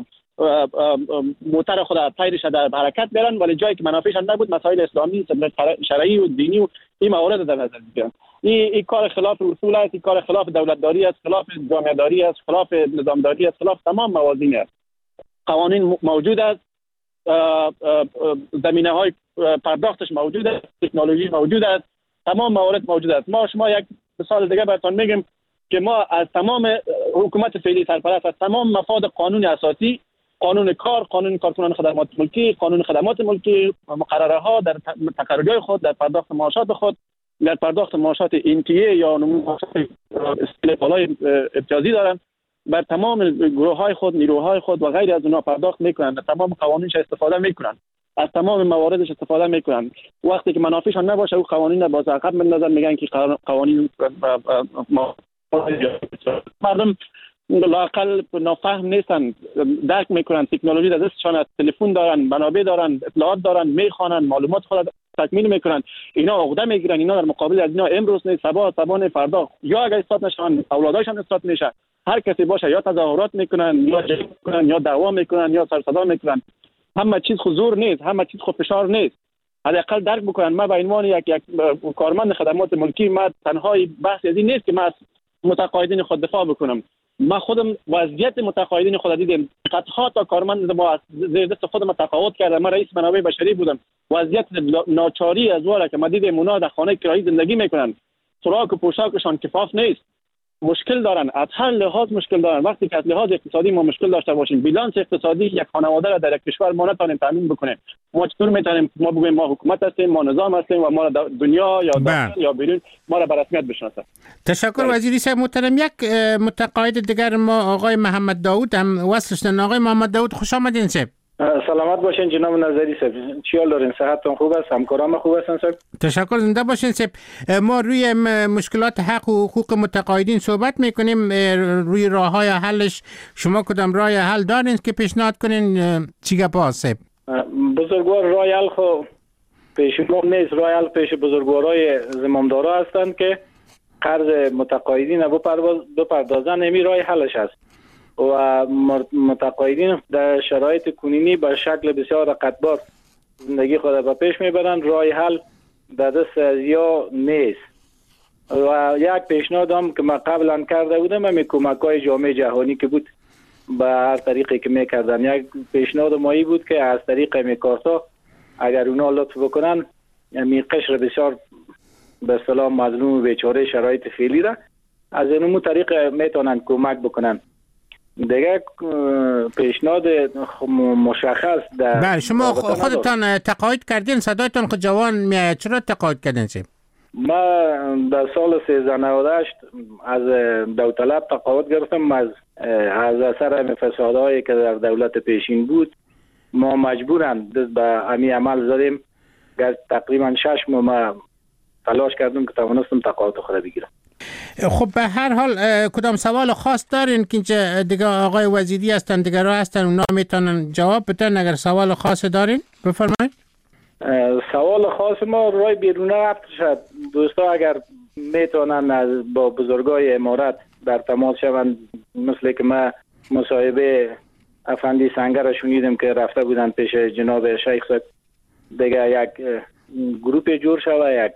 موتر خود پیرش در حرکت بیارن، ولی جایی که منافعشان نبود مسائل اسلامی، شرعی و دینی و این موارد در نظر بگیرن. این این کار خلاف اصول است، این کار خلاف دولتداری است، خلاف جامعه‌داری است، خلاف نظامداری است، خلاف تمام موازین است. قوانین موجود است، زمینه های پرداختش موجود است، تکنولوژی موجود است، تمام موارد موجود است. ما شما یک مثال دیگه براتون میگم که ما از تمام حکومت فعلی سرپرست، از تمام مفاد قانون اساسی، قانون کار، قانون کارکنان خدمات ملکی، قانون خدمات ملکی، مقرره ها در تقررهای خود، در پرداخت معاشات خود، در پرداخت معاشات انتیه یا معاشات بالای امتیازی دارن، بر تمام گروه های خود، نیروهای خود و غیر از اونها پرداخت میکنن، در تمام قوانینش استفاده میکنن، از تمام مواردش استفاده میکنن. وقتی که منافعشان نباشه او قوانین را باز عقب میندازن، میگن که قوانین مردم لااقل نافهم نیستن، درک میکنن، تکنولوژی در دستشان است، تلفن دارن، منابع دارن، اطلاعات دارن، میخوانن، معلومات خود تکمیل میکنن. اینا عقده میگیرن، اینا در مقابل از اینا امروز نه صبح صبح فردا یا اگر اثبات نشن اولاداشان اثبات میشه، هر کسی باشه یا تظاهرات میکنن یا جنگ میکنن یا دعوا میکنن یا سر صدا میکنن. همه چیز حضور نیست، همه چیز خود فشار نیست. حداقل درک بکنن. ما به عنوان یک یک کارمند خدمات ملکی، ما تنهای بحث از این نیست که ما از متقاعدین خود دفاع بکنم. ما خودم وضعیت متقاعدین خود دیدم، صدها تا کارمند ما زیر دست خودم تقاعد کردم. من رئیس منابع بشری بودم. وضعیت ناچاری از واره که ما دیدم اونا در خانه کرایی زندگی میکنن، خوراک و پوشاکشان کفاف نیست، مشکل دارن، از هر لحاظ مشکل دارن. وقتی که از لحاظ اقتصادی ما مشکل داشته باشیم، بیلانس اقتصادی یک خانواده را در یک کشور ما نتونیم تامین بکنیم، ما چطور میتونیم ما بگویم ما حکومت هستیم، ما نظام هستیم و ما دنیا یا داخل یا بیرون ما را به رسمیت بشناسه. تشکر وزیری صاحب محترم. یک متقاعد دیگر ما آقای محمد داوود هم وصل شدن. آقای محمد داوود خوش آمدین صاحب. سلامت باشین جناب نظری صاحب. چی حال دارین؟ صحتتون خوب است؟ همکارام خوب هستن صاحب؟ تشکر، زنده باشین صاحب. ما روی مشکلات حق و حقوق متقاعدین صحبت میکنیم. روی راههای حلش شما کدام راه حل دارین که پیشنهاد کنین؟ چی گپ صاحب؟ بزرگوار راه حل خو پیش ما نیست. راه حل پیش بزرگوارای زمامدارا هستند که قرض متقاعدین بپردازن. امی راه حلش است و متقاعدین در شرایط کنونی به شکل بسیار رقتبار زندگی خود به پیش میبرند. راه حل در دست ازیا نیست و یک پیشنهاد هم که ما قبلا کرده بودم امی کمک‌های جامعه جهانی که بود به هر طریقی که میکردن، یک پیشنهاد مایی بود که از طریق امی کارتا اگر اونا لطف بکنن امی قشر بسیار به اصطلاح مظلوم و بیچاره شرایط فعلی را از اینمو طریق میتونن کمک بکنن. دیگه پیشنهاد مشخص در بله شما خودتان تقاعد کردین؟ صدایتان خود جوان میاد، چرا تقاعد کردین سیم؟ ما در سال سیزده نود و هشت از داوطلب تقاعد گرفتم. از از اثر فسادهایی که در دولت پیشین بود ما مجبورن به امی عمل زدیم. تقریبا شش ماه ما تلاش کردم که توانستم تقاعد خود بگیرم. خب به هر حال کدام سوال خاص دارین که اینجا دیگه آقای وزیری هستن، دیگه را هستن، اونا میتونن جواب بدن. اگر سوال خاص دارین بفرمایید. سوال خاص ما رای بیرون رفت شد. دوستا اگر میتونن از با بزرگای امارت در تماس شوند، مثل که ما مصاحبه افندی سنگر را شنیدم که رفته بودن پیش جناب شیخ صاحب، دیگه یک گروپ جور شوه، یک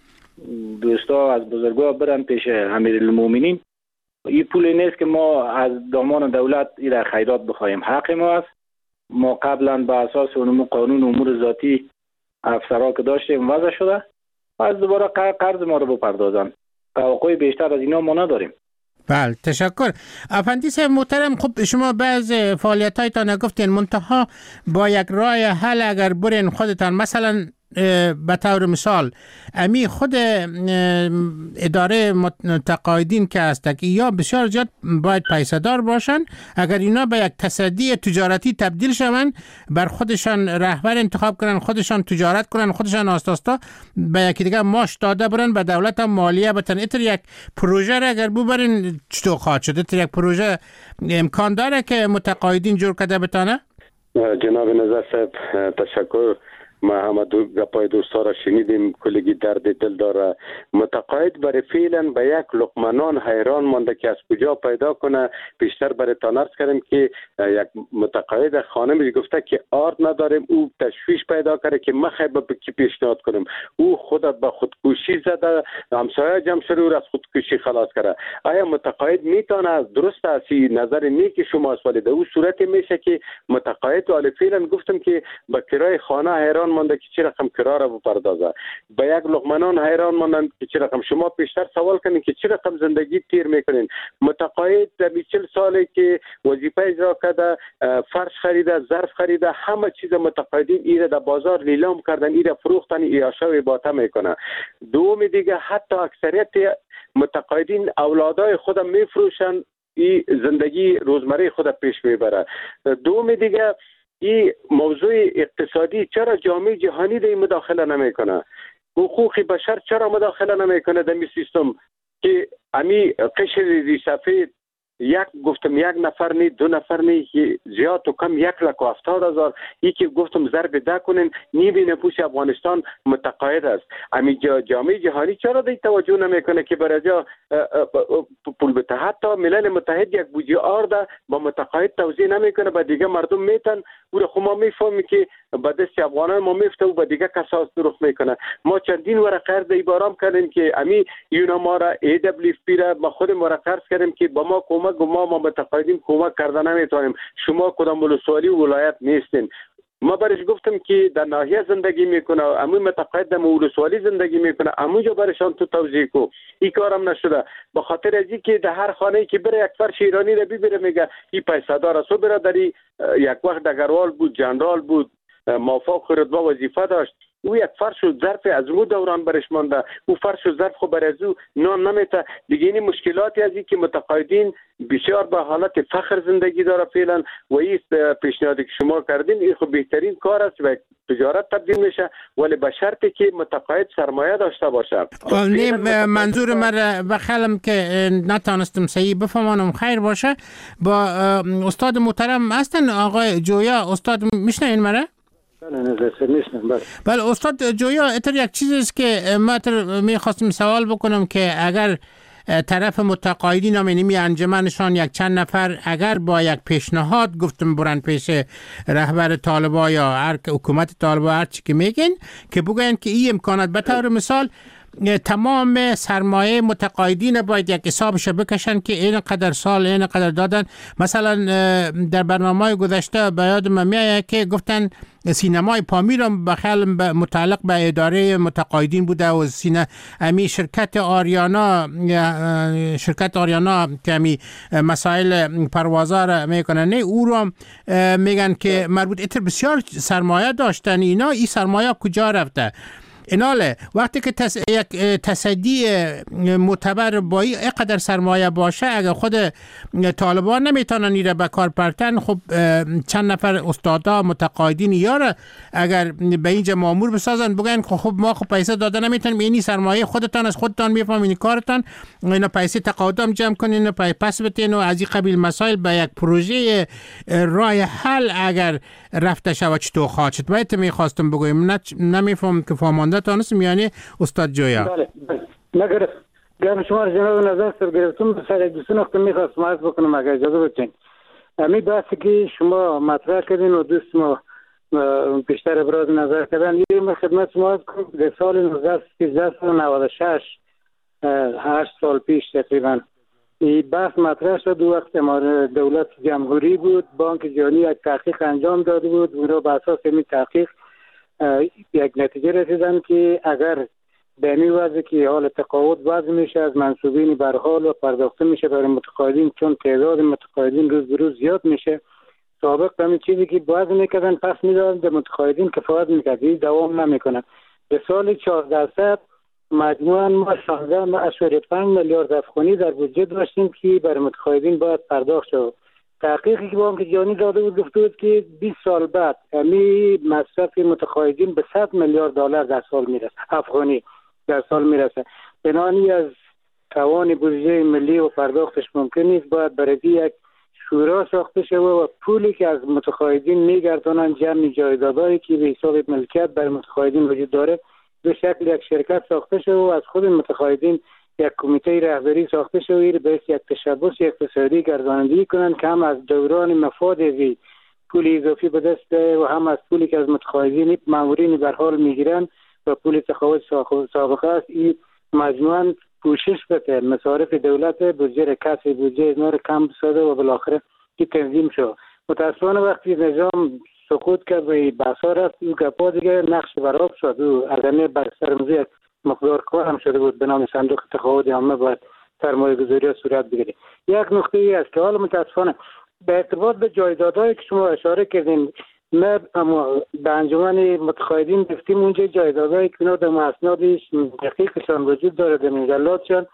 دوستا از بزرگا برن پیش امیرالمومنین. این پول نیست که ما از دامان دولت این خیرات بخوایم، حق ما است. ما قبلا به اساس اونمو قانون امور ذاتی افسرا که داشتیم وضع شده و از دوباره قرض ما رو بپردازن. توقع بیشتر از اینا ما نداریم. بله تشکر. افندی صاحب محترم، خب شما بعض فعالیت‌هایتان گفتین، منتها با یک راه حل اگر برین خودتان، مثلا به طور مثال امی خود اداره متقاعدین که هست که یا بسیار زیاد باید پیسه دار باشن، اگر اینا به یک تصدی تجارتی تبدیل شون، بر خودشان رهبر انتخاب کنن، خودشان تجارت کنن، خودشان آستاستا به یکی دیگه ماش داده برن، به دولت هم مالیه بتن. ایتر یک پروژه را اگر ببرین چطور خواهد شد؟ ایتر یک پروژه امکان داره که متقاعدین جور کرده بتانه؟ جناب نظر صاحب تشکر. ما همه دو گپای دوستا را شنیدیم، کلگی درد دل داره. متقاعد برای فعلا به یک لقمه حیران مانده که از کجا پیدا کنه. بیشتر برای تانرز کردیم که یک متقاعد خانمی گفته که آرد نداریم، او تشویش پیدا کرده که ما خیلی به کی پیشنهاد کنیم. او خودت به خودکشی زده، همسایه جمع شده او از خودکشی خلاص کرده. آیا متقاعد میتونه؟ درست است نظر نیکی شما ولی در اون صورت میشه که متقاعد ولی فعلا گفتم که به کرای خانه حیران مانده که چه رقم کرا را بپردازه، به یک لقمه حیران ماندن که چه رقم. شما پیشتر سوال کنین که چه رقم زندگی تیر میکنین. متقاعد در چهل ساله که وظیفه اجرا کرده، فرش خریده، ظرف خریده، همه چیز متقاعدین ایره در بازار لیلام کردن، ایره فروختن، ایاشا و باطه میکنه. دوم دیگه حتی اکثریت متقاعدین اولادای خود میفروشن، این زندگی روزمره خود پیش میبره. دوم دیگه این موضوع اقتصادی، چرا جامعه جهانی در این مداخله نمیکنه؟ حقوق بشر چرا مداخله نمیکنه در این سیستم که امی قشر ری سفید یک گفتم یک نفر نی، دو نفر نی، زیاد و کم یک لک و هفتاد هزار، یکی گفتم ضرب ده کنین نیمی نفوس افغانستان متقاعد است. امی جامعه جهانی چرا دی توجه نمیکنه که برای جا پول بده؟ حتی ملل متحد یک بودجه آرده با متقاعد توزیع نمیکنه، با دیگه مردم میتن او خو ما میفهمی که با دست افغانان ما میفته و با دیگه کساس درخ میکنه. ما چندین ورقه قرض ایبارام کردیم که امی یونا ما را ای دبلیو پی را ما خود ما را قرض کردیم که با ما کمک ما ما متقاعدین کمک کرده نمیتونیم، شما کدام ولسوالی و ولایت نیستین. ما برش گفتم که در ناحیه زندگی میکنه، امو متقاعد در ولسوالی زندگی میکنه، اموجا برشان تو توزیع کو. این کارم نشده. به خاطر ازی که در هر خانه که بره یک فرش ایرانی را ببره میگه این پیسه دار است. برادری یک وقت دگروال بود، جنرال بود، موفق رتبه وظیفه داشت، او یک فرش و ظرف از او دوران برش مانده، او فرش و ظرف خو بر از او نام نمیته دیگه. این مشکلاتی از این که متقاعدین بسیار به حالت فخر زندگی داره فعلا و این پیشنهادی که شما کردین این خب بهترین کار است و تجارت تبدیل میشه، ولی به شرطی که متقاعد سرمایه داشته باشه. نه منظور من بخلم که نتانستم صحیح بفهمم خیر باشه. با استاد محترم هستن آقای جویا، استاد میشنین مرا؟ بله استاد جویا، اتر یک چیزی است که ما میخواستم سوال بکنم که اگر طرف متقاعدین هم اینمی انجمنشان یک چند نفر اگر با یک پیشنهاد گفتم برن پیش رهبر طالبا یا هر حکومت طالبا هر چی که میگن که بگن که این امکانات به طور مثال تمام سرمایه متقاعدین باید یک حسابش بکشن که این قدر سال این قدر دادن. مثلا در برنامه گذشته به یاد من میاد که گفتن سینمای پامیر هم بخل متعلق به اداره متقاعدین بوده و سینه امی شرکت آریانا شرکت آریانا که امی مسائل پروازا را میکنن نه او رو میگن که مربوط اتر بسیار سرمایه داشتن. اینا این سرمایه کجا رفته؟ ایناله وقتی که تس... یک تصدی معتبر با اینقدر سرمایه باشه اگر خود طالبان نمیتونن ایره به کار پرتن، خب چند نفر استادا متقاعدین یاره اگر به اینجا مامور بسازن بگن خب ما خب پیسه داده نمیتونیم، اینی سرمایه خودتان از خودتان میفهمین کارتان، اینا پیسه تقاعدم جمع کنین و پس بتین و از این قبیل مسائل به یک پروژه راه حل اگر رفته شود چطور خواهد شد. باید میخواستم بگویم نمیفهم که فهمانده تانستم یعنی استاد جویا. بله بله نگرفت گرم شما جناب نظر سر گرفتم. بسیار دو سه نقطه میخواستم عرض بکنم اگر اجازه بدین. امی بحثی که شما مطرح کردین و دوست ما بیشتر ابراز نظر کردن یه من خدمت شما عرض کنم در سال نوزده نود و شش هشت سال پیش تقریبا این بحث مطرح شد. وقت ما دولت جمهوری بود، بانک جهانی یک تحقیق انجام داده بود، اون رو به اساس این تحقیق یک نتیجه رسیدن که اگر به این وضع که حال تقاعد وضع میشه از منصوبین برحال و پرداخته میشه برای متقاعدین، چون تعداد متقاعدین روز به روز زیاد میشه. سابق همین چیزی که وضع میکردن پس میدادن به متقاعدین کفایت میکرد، این دوام نمیکنه. به سال چهارده صد مجموعاً ما شانزده اشاره پنج میلیارد افغانی در بودجه داشتیم که برای متقاعدین باید پرداخت شد. تحقیقی که بانک جهانی داده بود گفته بود که بیست سال بعد همین مصرف متقاعدین به صد میلیارد دلار در سال میرسه، افغانی در سال میرسه. بنابراین از توان بودجه ملی و پرداختش ممکن نیست، باید برای یک شورا ساخته شده و پولی که از متقاعدین میگردانن جمع جایدادهایی که به حساب ملکیت برای متقاعدین وجود داره به شکل یک شرکت ساخته شده و از خود متقاعدین یک کمیته رهبری ساخته شده به یک تشبث اقتصادی گردانندگی کنن که هم از دوران مفاد ازی پول اضافی به دست و هم از پولی که از متقاعدین مامورین به حال میگیرن و پول تقاعد سابقه است. این مجموعاً کوشش بده مصارف دولت بودجه کسری بودجه اینا رو کم بسازه و بالاخره که تنظیم شد. متاسفانه وقتی نظام سقوط کرد و بحثا رفت این گپا دیگه نقش براب شد و عدمه بر سرمزی مقدار کار هم شده بود به نام صندوق تقاعد عامه باید سرمایه گذاری صورت بگیره. یک نقطه ای است که حالا متاسفانه به ارتباط به جایدادهایی که شما اشاره کردین ما به انجمن متقاعدین گفتیم اونجا جایدادهایی که اینا در اسنادش دقیقشان وجود داره در مجلاتشان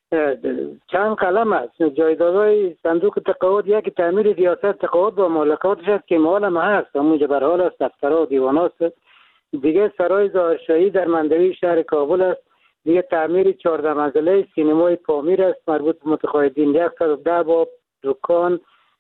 چند قلم است. جایدادهای صندوق تقاعد یک تعمیر ریاست تقاعد و مالکاتش است که مال ما هست اونجا بر حال است، دفترها و دیوانات است. دیگه سرای ظاهرشاهی در مندوی شهر کابل است. دیگه تعمیر چهارده منزله سینمای پامیر است مربوط به متقاعدین. یک صد و ده باب دکان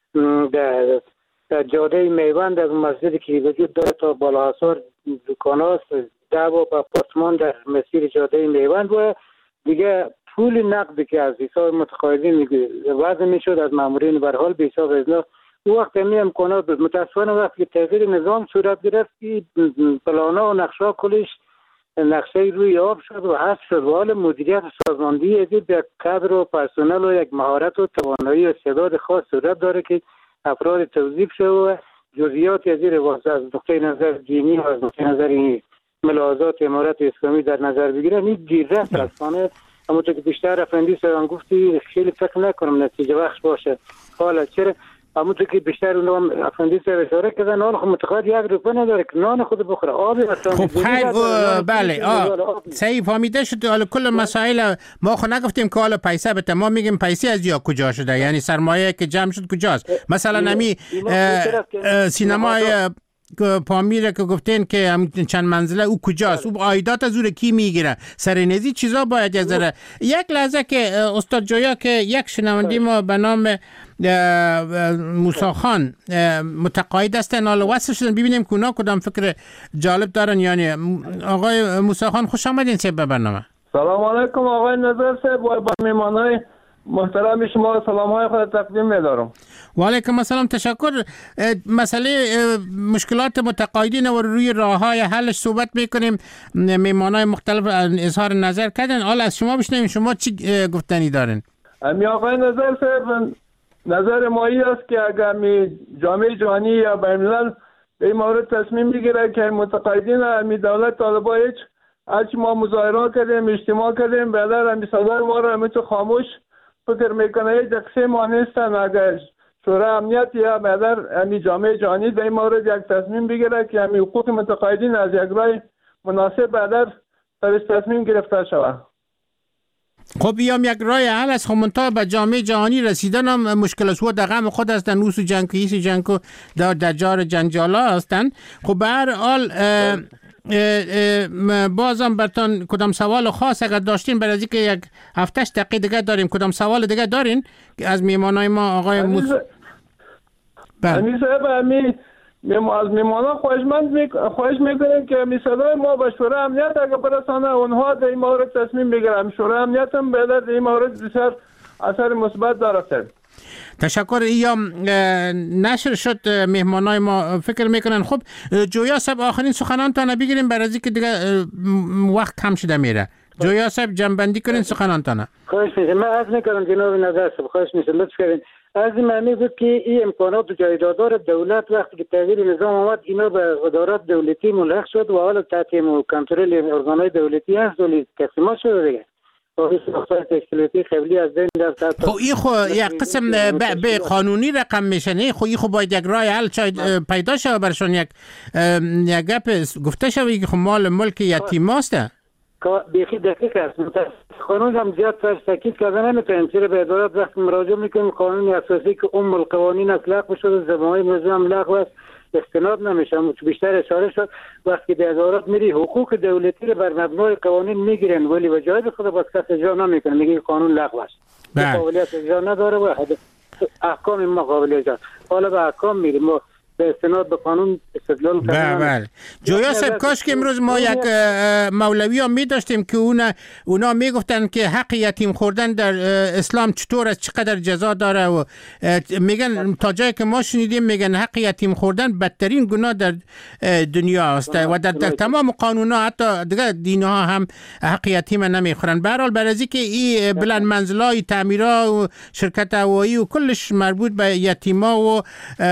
در در جاده میوند از مسجدی که وجود داره تا بالاحصار دکان است، ده باب آپارتمان در مسیر جاده میوند و دیگه پول نقدی که از حساب متقاعدین وضع میشد از مامورین به حال به حساب ازنا او وقت می امکانات بود. متاسفانه وقتی تغییر نظام صورت گرفت که پلانا و نقشه کلش نقشه روی آب شد و حذف شد و حال مدیریت سازماندهی از یک کادر و پرسنل و یک مهارت و توانایی و استعداد خاص صورت داره که افراد توظیف شد و جزئیات از این از نقطه نظر دینی و از نقطه نظر ملاحظات امارت اسلامی در نظر بگیرن این دیررس رسانه. همونطور که بیشتر افندی سران گفتی خیلی فکر نکنم نتیجه بخش باشه. حالا چرا اما تو که بیشتر اونم افندی سر اشاره کردن نان خود متقاعد یک روپه نداره که نان خود بخوره آبی مثلا. خب خیر بله آه صحیح فهمیده شد. حالا کل مسائل ما خو نگفتیم که حالا پیسه بده، ما میگیم پیسه از یا کجا شده، یعنی سرمایه که جمع شد کجاست. مثلا نمی سینمای پامیر که گفتین که چند منزله او کجاست، او عایدات از او کی میگیره، سرنزی چیزا باید یک ذره. یک لحظه که استاد جویا که یک شنونده ما به نام موسی خان متقاعد هستن، حالا وصل شدن ببینیم که اونا کدام فکر جالب دارن. یعنی آقای موسی خان خوش آمدین سه به برنامه. سلام علیکم آقای نظر صاحب و با میمانای محترم شما سلام های خود تقدیم می‌دارم. و علیکم السلام، تشکر. مسئله مشکلات متقاعدین و روی راه‌های حلش صحبت می‌کنیم. میمانای مختلف اظهار نظر کردن، حالا از شما بشنویم شما چی گفتنی دارین؟ امی آقای نظر صاحب نظر مایی است که اگر می جامعه جهانی یا بین‌الملل به این مورد تصمیم بگیره که متقاعدین امی دولت طالبا هیچ از ما مظاهره کردیم اجتماع کردیم بعدا امی صدای ما را همیتو خاموش فکر میکنه یک دقیقه ما نیستن. اگر شورای امنیت یا بعدا امی جامعه جهانی به این مورد یک تصمیم بگیره که امی حقوق متقاعدین از یک راه مناسب بعدا سرش تصمیم گرفته شود. خب بیام یک راه حل است. خب منتها به جامعه جهانی رسیدن هم مشکل است و دغم خود هستن، نوس و جنگ کیس جنگ در دجار جنجالا هستن. خب به هر حال بازم براتون کدام سوال خاص اگر داشتین برای اینکه یک هفتش دقیقه دیگه داریم، کدام سوال دیگه دارین از میمانای ما آقای موسی؟ امی صاحب امی از میمانا خواهشمند می... خواهش میکنیم که می صدای ما به شورای امنیت اگر برسانه اونها در این مورد تصمیم بگیرن. شورای امنیت هم به در این مورد بسیار اثر مثبت داره. تشکر. یا نشر شد مهمانای ما فکر میکنن. خب جویا صاحب آخرین سخنانتان بگیریم برای اینکه دیگه وقت کم شده میره. جویا صاحب جنبندی کنین سخنانتان. خواهش میکنم. من عرض میکنم جناب نظر صاحب خواهش میکنم لطف کنین. از این معنی بود که این امکانات و جایدادار دولت وقتی که تغییر نظام آمد اینا به ادارات دولتی ملحق شد و حالا تحت کنترل ارگانهای دولتی هست ولی تقسیمات شده دیگه. خب این خو یک قسم به قانونی رقم میشه نه؟ خب این خو باید یک راه حل پیدا شده برشان، یک یک گپ گفته شده که خب مال ملک یتیماست. بیخی دقیق است. قانون هم زیاد فرش تاکید کردن نمیتونیم چرا به ادارات وقتی مراجعه میکنیم قانون اساسی که ام القوانین از لغو شده زبانهای موضوع هم لغو است استناد نمیشه. بیشتر اشاره شد وقتی به ادارات میری حقوق دولتی رو بر مبنای قوانین میگیرن ولی به جای خود باز کس اجرا نمیکنه، میگه قانون لغو است، قابلیت اجرا نداره و احکام ما قابل اجرا. حالا به احکام میریم ما به استناد به قانون استدلال کنیم. بله جویا صاحب کاش که امروز ما یک مولوی هم می داشتیم که اونا اونا می گفتن که حق یتیم خوردن در اسلام چطور است، چقدر جزا داره و میگن تا جایی که ما شنیدیم میگن حق یتیم خوردن بدترین گناه در دنیا است و در, در تمام قانونا حتی دیگه دینها هم حق یتیم نمیخورن. به هر حال برای اینکه این بلند منزلای تعمیرات و شرکت هوایی و کلش مربوط به یتیما و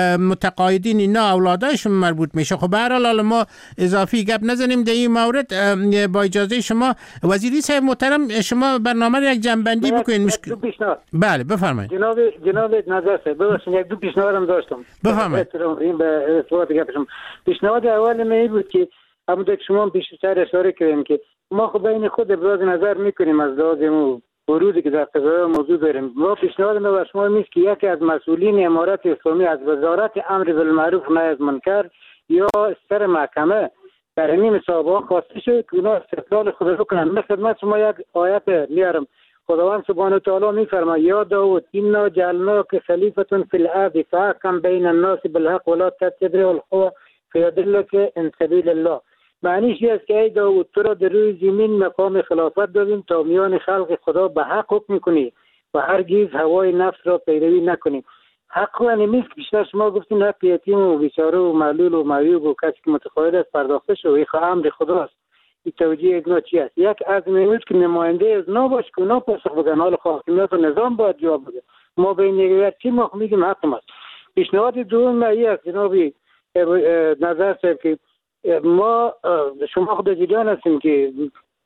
متقاعدین اینا اولادایشون مربوط میشه. خب به هر حال ما اضافی گپ نزنیم در این مورد. با اجازه شما وزیری صاحب محترم شما برنامه رو یک جنبندی بکنید. مشکل بله بفرمایید. جناب جناب نظر صاحب ببخشید یک دو پیشنهادم داشتم. بفرمایید. این به صحبت گپشم. پیشنهاد اول می بود که همونطور که شما بیشتر اشاره کردین که ما خب بین خود ابراز نظر میکنیم از لازم ورودی که در قضایا موضوع داریم. ما پیشنهاد ما به شما نیست که یکی از مسئولین امارت اسلامی از وزارت امر بالمعروف و نهی از منکر یا سر محکمه در این مسابقه خواسته شد که اونا استقلال خود رو کنن. من خدمت شما یک آیت میارم. خداوند سبحانه و تعالی میفرماید یا داود انا جعلناک خلیفة فی الارض فاحکم بین الناس بالحق ولا تتبع الهوى فیضلک عن سبیل الله. معنیش این است که ای داود تو را در روی زمین مقام خلافت دادیم تا میان خلق خدا به حق حکم کنی و هرگز هوای نفس را پیروی نکنی. حق و نیست که بیشتر شما گفتین حق یتیم و بیچاره و معلول و معیوب و کسی که متقاعد است پرداخته شد. این امر خداست. این توجیه اگنا چی است؟ یک از میمود که نماینده از نباش که اونا پاسخ بگن. حال حاکمیت و نظام باید جواب بده. ما به این چی ما میگیم حق است. پیشنهاد دوم ما این است جناب نظر صاحب که ما شما خود جریان هستیم که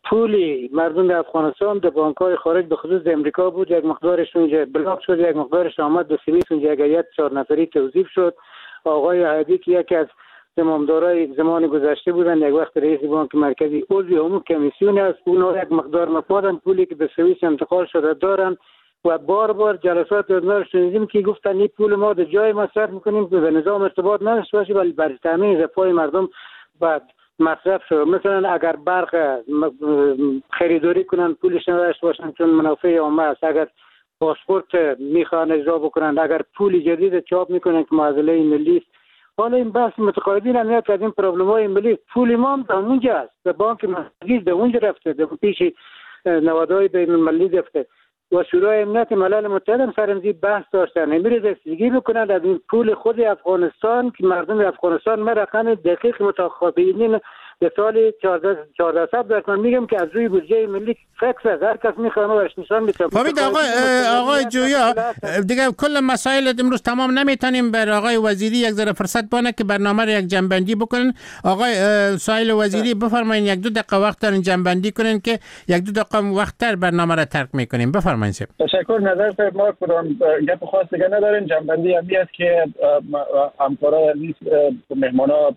پول مردم افغانستان در بانک‌های خارج به خصوص امریکا بود، یک مقدارش اونجا بلاک شد، یک مقدارش آمد به سوئیس، اونجا یک چهار نفری توظیف شد. آقای عادی که یکی از زمامدارای زمان گذشته بودن، یک وقت رئیس بانک مرکزی، عضو عموم کمیسیون است، اونا یک مقدار مفادن پولی که به سوئیس انتقال شده دارن و بار بار جلسات اونها شنیدیم که گفتن این پول ما در جای مصرف میکنیم که به نظام ارتباط نداشته باشه ولی برای تامین رفاه مردم بعد مصرف شد. مثلا اگر برق خریداری کنن پولش نداشته باشن چون منافع عامه است، اگر پاسپورت میخوان اجرا بکنن، اگر پول جدید چاپ میکنن که معادله ملی است. حالا این بحث متقاعدین هم میاد که از این پروبلم های ملی پول ما هم در اونجا است، به بانک مرکزی در اونجا رفته، در پیش نوادهای بین المللی رفته و شورای امنیت ملل متحد هم سر این بحث داشتن. امروز رسیدگی میکنند از این پول خود افغانستان که مردم افغانستان ما رقم دقیق متخابرین به سال چهارده صد درصد میگم که از روی بودجه ملی فکس است، هر کس میخواد ورش نشان میده. فهمید آقای آقای جویا دیگه کل مسائل امروز تمام نمیتونیم بر آقای وزیری یک ذره فرصت بانه که برنامه رو یک جنبندی بکنن. آقای سایل وزیری بفرمایید یک دو دقیقه وقت دارین جنبندی کنین که یک دو دقیقه وقتتر برنامه رو ترک میکنیم. بفرمایید. تشکر. نظر صاحب ما کدام گپ خاص دیگه نداریم. جنبندی همی است که همکارا عزیز مهمانا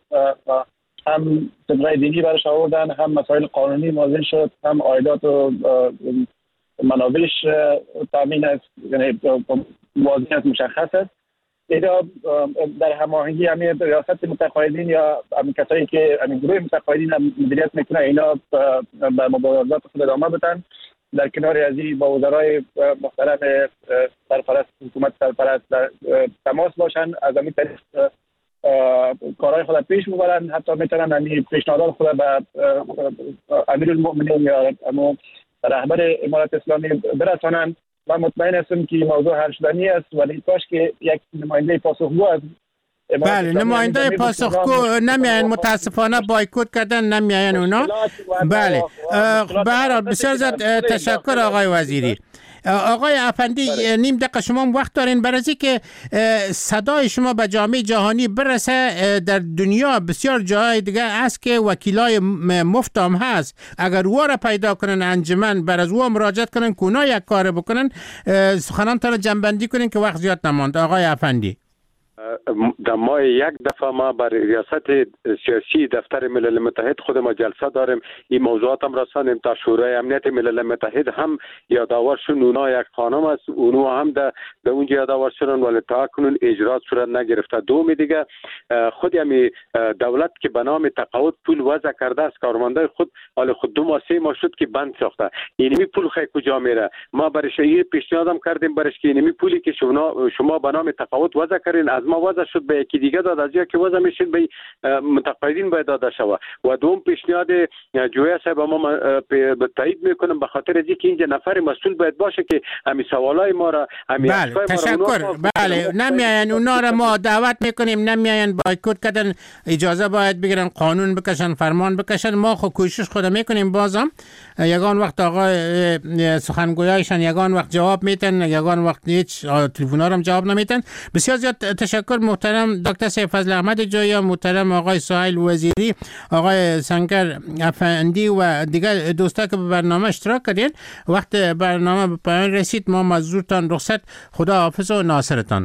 هم طبقه دینی برش آوردن، هم مسائل قانونی موازن شد، هم عایدات و منابعش تامین است، یعنی موازنیت مشخص است. اینا در هماهنگی همین ریاست متقاعدین یا همین کسایی که همین گروه متقاعدین هم مدیریت میکنه اینا به مبارزات خود ادامه بدن. در کنار از این با وزرای محترم سرپرست حکومت سرپرست در تماس باشن، از همین طریق کارهای خود پیش ببرن، حتی میتونن همین پیشنهادات خود به امیرالمؤمنین یا رهبر امارت اسلامی برسانن. من مطمئن هستم که موضوع حل شدنی است ولی کاش که یک نماینده پاسخگو از بله نماینده پاسخگو نمیاین، متاسفانه بایکوت کردن نمیاین اونا. بله به هر حال بسیار زیاد تشکر آقای وزیری. آقای افندی نیم دقیقه شما وقت دارین برای اینکه صدای شما به جامعه جهانی برسه. در دنیا بسیار جای دیگه است که وکیلای مفتم هست، اگر او را پیدا کنن انجمن بر از او مراجعت کنن که اونا یک کار بکنن. سخنانتان جنبندی کنین که وقت زیاد نماند. آقای افندی در ماه یک دفعه ما برای ریاست سیاسی دفتر ملل متحد خود ما جلسه داریم، این موضوعات هم رسانیم تا شورای امنیت ملل متحد هم یادآور شون. اونا یک خانم است، اونا هم در اونجا یادآور شدن ولی تا کنون اجرات صورت نگرفته. دوم دیگه خود همی دولت که به نام تقاعد پول وضع کرده است، کارمندای خود حال خود دو ماه سه ماه شد که بند ساخته. اینمی پول خیلی کجا میره؟ ما برایش یه پیشنهادم کردیم برایش که اینمی پولی که شما شما به نام تقاعد وضع کردین از ما وضع شد به یکی دیگه داد، از یا که وضع میشین به متقاعدین باید داده شود. و دوم پیشنهاد جویا صاحب ما به تایید میکنم به خاطر از اینکه اینجا نفر مسئول باید باشه که همین سوالای ما را همین بله تشکر. بله نمیاین اونا را ما دعوت میکنیم، نمیاین بایکوت کردن، اجازه باید بگیرن، قانون بکشن، فرمان بکشن. ما خود کوشش خود میکنیم. بازم یگان وقت آقای سخنگویایشان یگان وقت جواب میتن، یگان وقت هیچ تلفن‌ها هم جواب نمیتن. بسیار زیاد تشکر محترم دکتر سیفضل احمد جویا، محترم آقای سهیل وزیری، آقای سنگر افندی و دیگر دوستا که به برنامه اشتراک کردین. وقت برنامه به پایان رسید. ما مزدورتان رخصت. خدا حافظ و ناصرتان.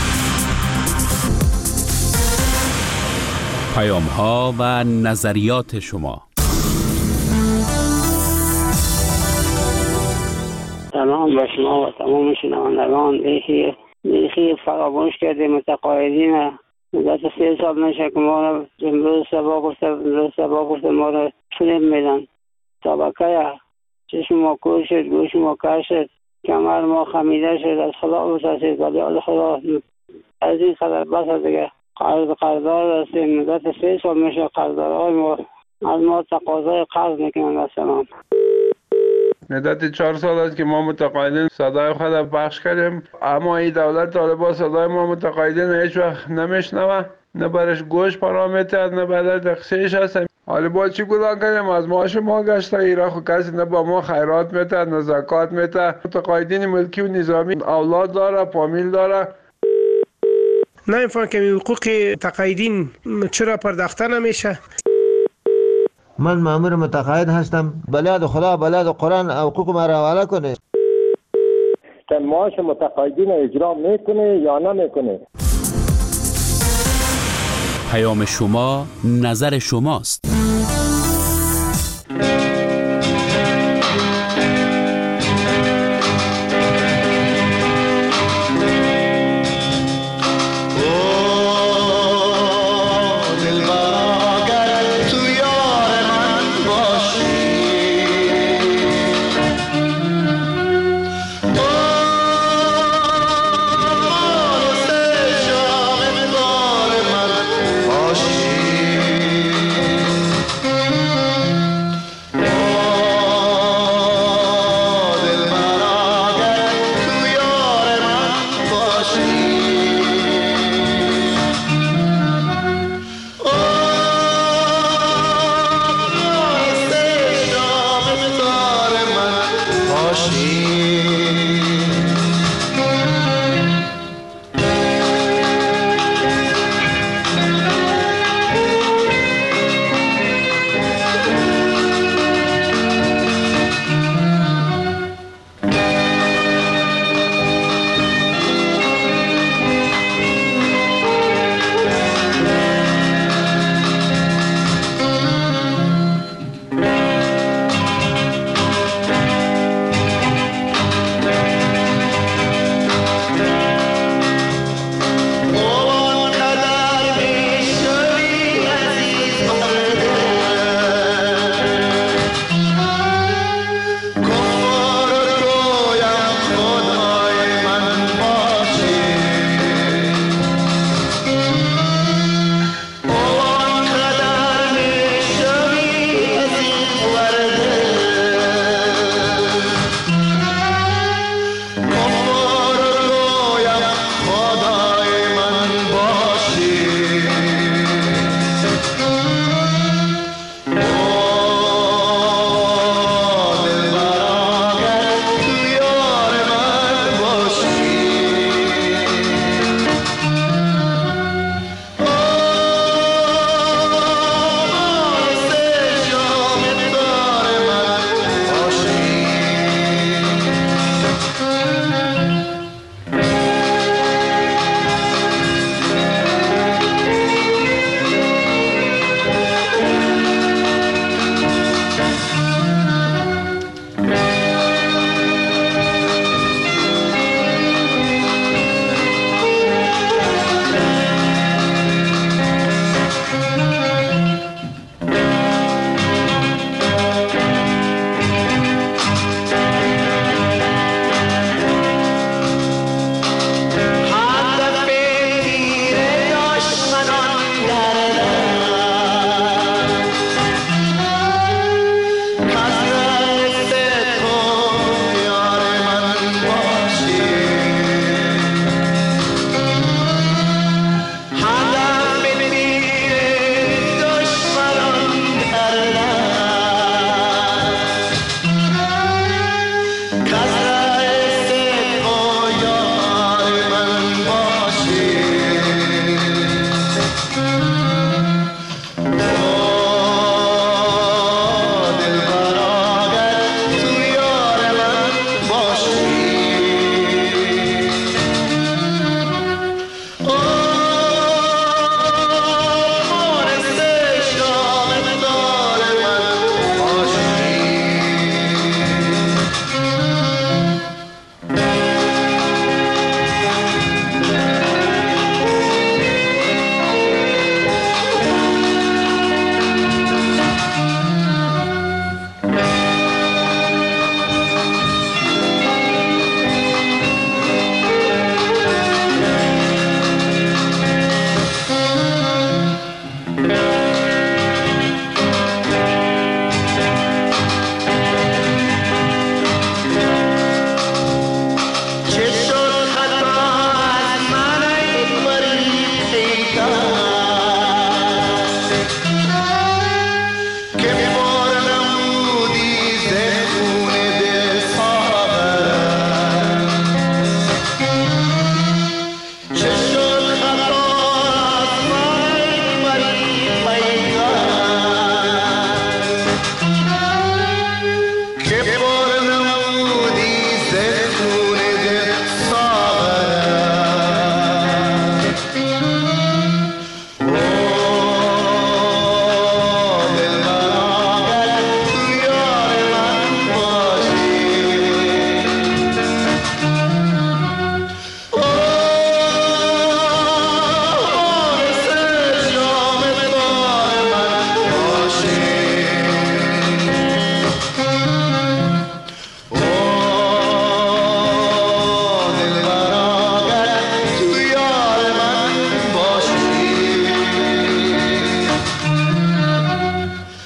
پیام ها و نظریات شما. سلام به شما و تمام شنوندگان. بیخی بیخی فراموش کرده متقاعدین مدت سه سال نشه که ما را امروز سبا گفته امروز سبا گفته ما را فریب میدن. طبقه چشم ما کور شد، گوش ما کر شد، کمر ما خمیده شد، از خدا بسازید ولی از خدا از این خدر بس دیگه قرض قرضدار هستیم. مدت سه سال میشه قرضدارهای ما از ما تقاضای قرض میکنن. السلام. مدت چهار سال است که ما متقاعدین صدای خود پخش کردیم، اما این دولت طالبان صدای ما متقاعدین هیچ وقت نمیشنوه، نه برش گوش پناه میده نه برای تقصیرش هستیم. حالا با چی گناه کنیم؟ از معاش ما گشته ایران خود کسی نه با ما خیرات میده نه زکات میده. متقاعدین ملکی و نظامی اولاد داره، فامیل داره. نمیفهم که حقوق تقاعدین چرا پرداخته نمیشه. من مأمور متقاعد هستم. بلاد خدا بلاد قرآن حقوق ما را حواله کنه. معاش متقاعدین اجرا میکنه یا نمیکنه؟ پیام شما نظر شماست.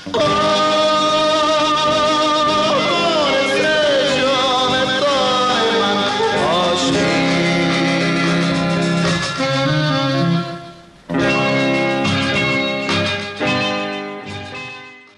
آه